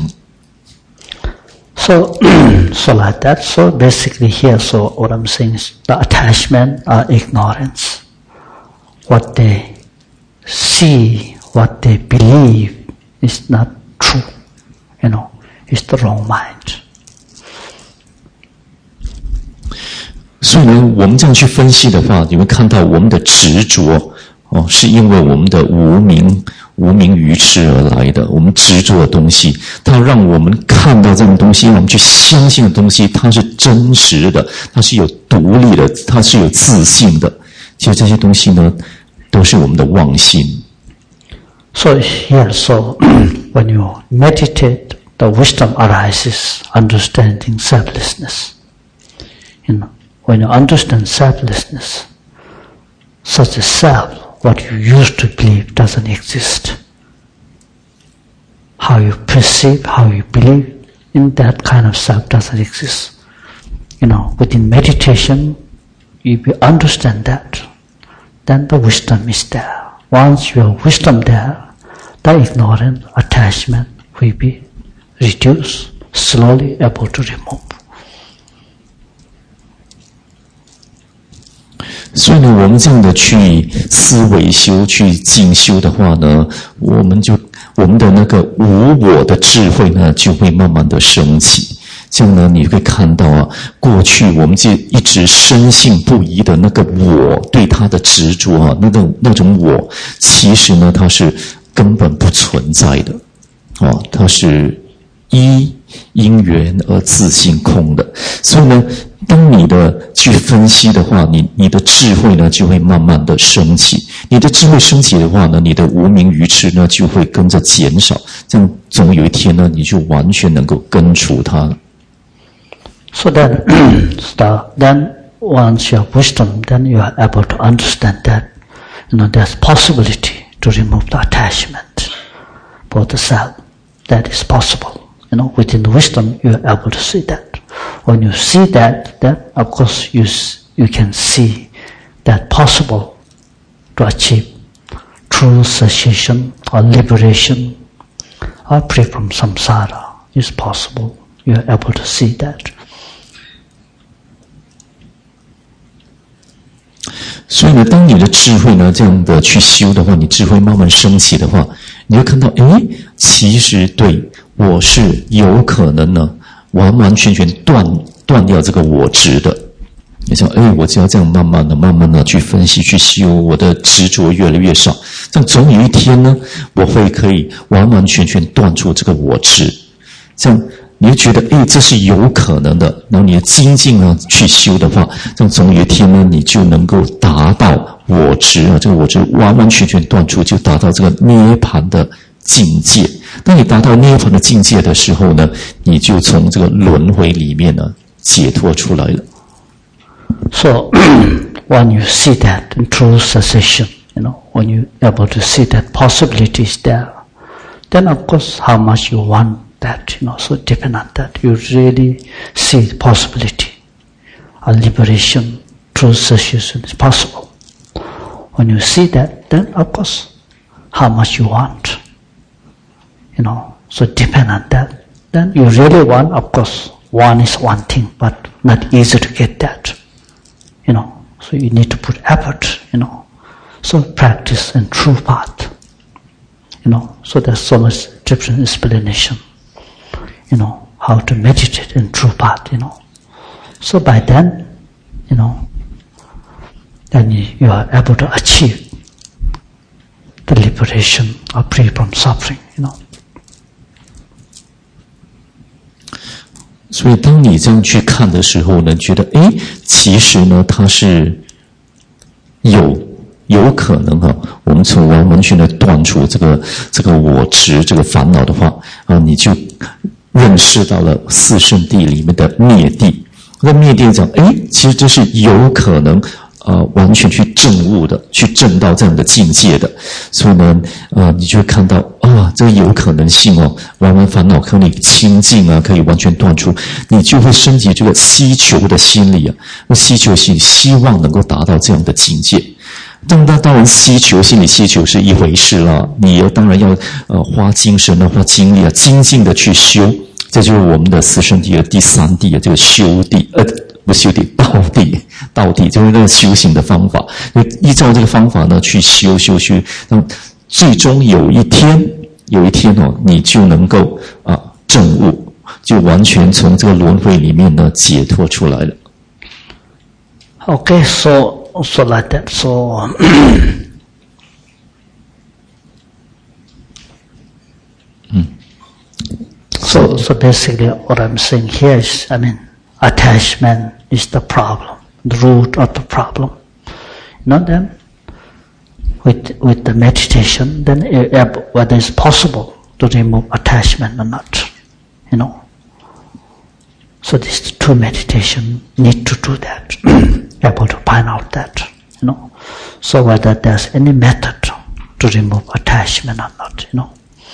So, so like that. So basically here, so what I'm saying is the attachment or ignorance, what they see, what they believe is not true. You know, it's the wrong mind. 所以呢，我们这样去分析的话，你会看到我们的执着哦，是因为我们的无明、无明愚痴而来的。我们执着的东西，它让我们看到这种东西，让我们去相信的东西，它是真实的，它是有独立的，它是有自信的。其实这些东西呢，都是我们的妄心。 So here, so when you meditate, the wisdom arises, understanding selflessness. You know, when you understand selflessness, such a self, what you used to believe doesn't exist. How you perceive, how you believe in that kind of self doesn't exist. You know, within meditation, if you understand that, then the wisdom is there. Once your wisdom there, the ignorance, attachment will be reduced, slowly able to remove. 所以呢，我们这样的去思维修、去进修的话呢，我们就我们的那个无我的智慧呢，就会慢慢的升起。这样呢，你会看到啊，过去我们就一直深信不疑的那个我对他的执着啊，那种那种我，其实呢，它是根本不存在的，哦，它是依因缘而自性空的。所以呢，当你的去分析的话，你你的智慧呢就会慢慢的升起。你的智慧升起的话呢，你的无明愚痴呢就会跟着减少。这样总有一天呢，你就完全能够根除它。 So then, so then once you have wisdom, then you are able to understand that, you know, there's possibility to remove the attachment for the self. That is possible. You know, within the wisdom, you are able to see that. When you see that, then of course you you can see that possible to achieve true cessation or liberation or free from samsara is possible. You are able to see that. 所以呢，当你的智慧呢这样的去修的话，你智慧慢慢升起的话，你会看到，诶，其实对我是有可能呢，完完全全断断掉这个我执的。你想，诶，我只要这样慢慢的、慢慢的去分析、去修，我的执着越来越少，这样总有一天呢，我会可以完完全全断除这个我执。这样你会觉得，诶，这是有可能的。然后你的精进呢去修的话，这样总有一天呢，你就能够达到我执啊，这个我执完完全全断除，就达到这个涅槃的境界。 当你达到涅槃的境界的时候呢，你就从这个轮回里面呢解脱出来了。 So when you see that in true cessation, you know, when you're able to see that possibility is there, then of course how much you want that, you know, so depend on that. You really see the possibility. A liberation, true cessation is possible. When you see that, then of course how much you want, you know, so depend on that. Then you really want, of course, one is one thing, but not easy to get that, you know, so you need to put effort, you know, so practice in true path, you know, so there's so much different explanation, you know, how to meditate in true path, you know. So by then, you know, then you, you are able to achieve the liberation or free from suffering, you know. 所以当你这样去看的时候呢，觉得诶，其实呢它是有有可能哈、啊，我们从完完全的断除这个这个我执这个烦恼的话啊，你就认识到了四圣谛里面的灭谛。那灭谛讲，诶，其实这是有可能呃完全去证悟的，去证到这样的境界的。所以呢，呃，你就会看到啊，这个有可能性哦，完完烦恼可以清净啊，可以完全断除，你就会升级这个希求的心理啊，那希求心，希望能够达到这样的境界。当然，当然，希求心理希求是一回事啦，你要当然要呃花精神啊，花精力啊，精进的去修。这就是我们的四圣谛的第三谛，这个修谛，呃，不是修谛，道谛，道谛就是那个修行的方法。就依照这个方法呢去修修修，那最终有一天，有一天哦，你就能够啊证悟，就完全从这个轮回里面呢解脱出来了。 Okay, so so like that, so. So, so basically what I'm saying here is, I mean, attachment is the problem, the root of the problem. You know, then with with the meditation, then whether it's possible to remove attachment or not, you know. So this true meditation need to do that, able to find out that, you know. So whether there's any method to remove attachment or not, you know.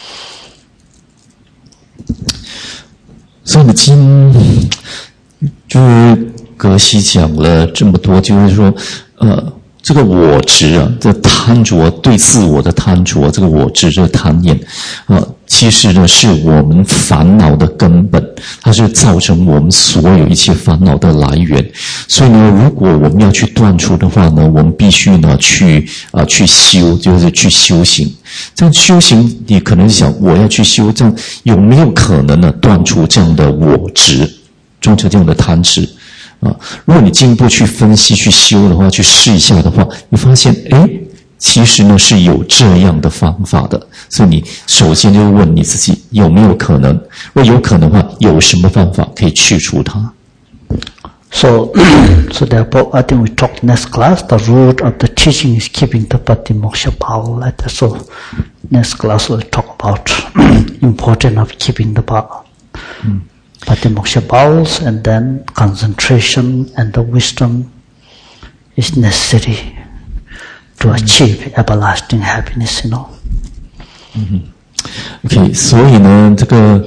所以经就是格西讲了这么多，就是说，呃，这个我执啊，这贪着对自我的贪着，这个我执这个贪念啊，其实呢是我们烦恼的根本，它是造成我们所有一切烦恼的来源。所以呢，如果我们要去断除的话呢，我们必须呢去啊、呃、去修，就是去修行。这样修行，你可能想我要去修，这样有没有可能呢断除这样的我执，断除这样的贪执啊？如果你进一步去分析、去修的话，去试一下的话，你发现，哎，其实呢是有这样的方法的。所以你首先就问你自己有没有可能？如果有可能的话，有什么方法可以去除它？ So, so therefore, I think we talk next class. The root of the teaching is keeping the Patimoksha bowel. So, next class we'll talk about importance of keeping the bowel, mm. Patimoksha bowels, and then concentration and the wisdom is necessary to achieve everlasting happiness. You know. Mm-hmm. Okay, 所以呢，这个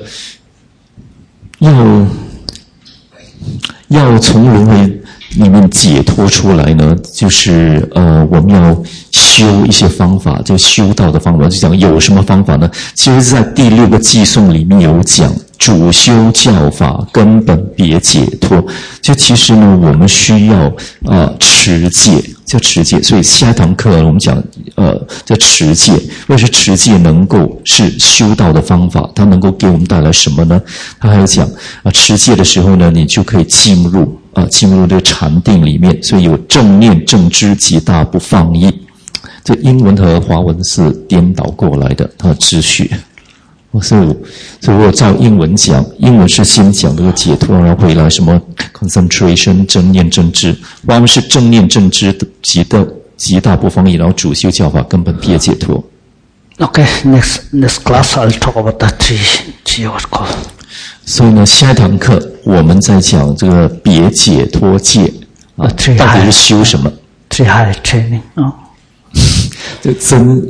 要。 要从轮回里面解脱出来呢，就是呃，我们要修一些方法，就修道的方法。就讲有什么方法呢？其实，在第六个偈颂里面有讲，主修教法，根本别解脱。就其实呢，我们需要呃持戒，叫持戒。所以下一堂课我们讲呃叫持戒。为什么持戒能够是修道的方法？它能够给我们带来什么呢？他还有讲啊、呃，持戒的时候呢，你就可以进入啊、呃、进入这个禅定里面。所以有正念正知极大不放逸。这英文和华文是颠倒过来的，它的秩序。所以，所以我照英文讲，英文是先讲这个解脱，然后回来什么 concentration 正念正知，华文是正念正知极大极大不放逸，然后主修教法根本别解脱。 Okay, next next class I'll talk about the three G what call. 所以呢，下一堂课我们在讲这个别解脱戒啊，到底是修什么 ？Three high training 啊， 这真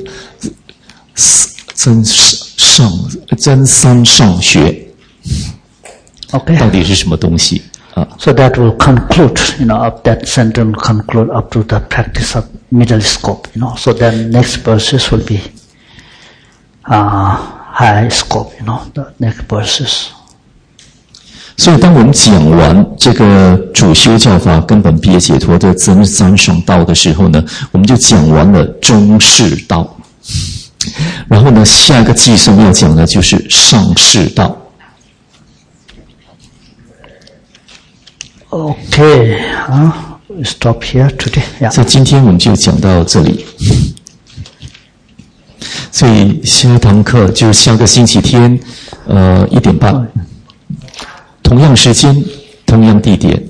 真上真三上学 ，OK， 到底是什么东西啊 ？So that will conclude, you know, up that sentence will conclude up to the practice of middle scope, you know. So then next verses will be uh, high scope, you know, the next verses. 所以，当我们讲完这个主修教法根本别解脱的真三上道的时候呢，我们就讲完了中士道。然后呢，下一个寄送要讲的就是上士道。 Okay, uh, stop here today. Yeah. 所以今天我们就讲到这里。所以下一堂课就下个星期天，呃，一点半。同样时间，同样地点。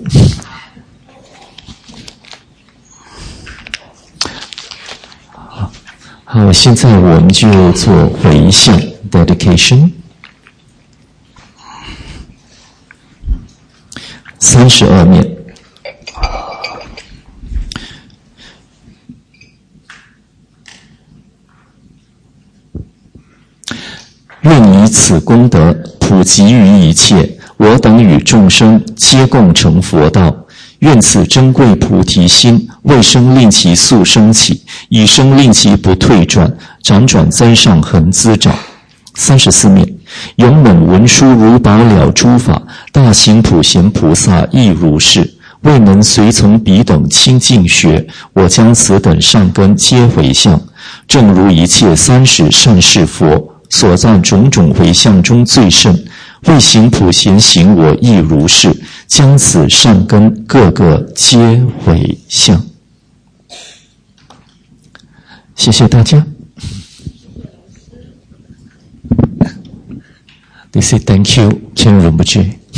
好，好，现在我们就做回向 dedication， 三十二面。愿以此功德普及于一切。我等与众生皆共成佛道，愿此珍贵菩提心，为生令其速生起，以生令其不退转，辗转灾上恒滋长。三十四面，勇猛文殊如宝了诸法，大行普贤菩萨亦如是。未能随从彼等清净学，我将此等善根皆回向，正如一切三十善士佛所在种种回向中最甚。为行普贤行，我亦如是，将此善根个个皆回向。谢谢大家。They say thank you, Chen Rinpoche.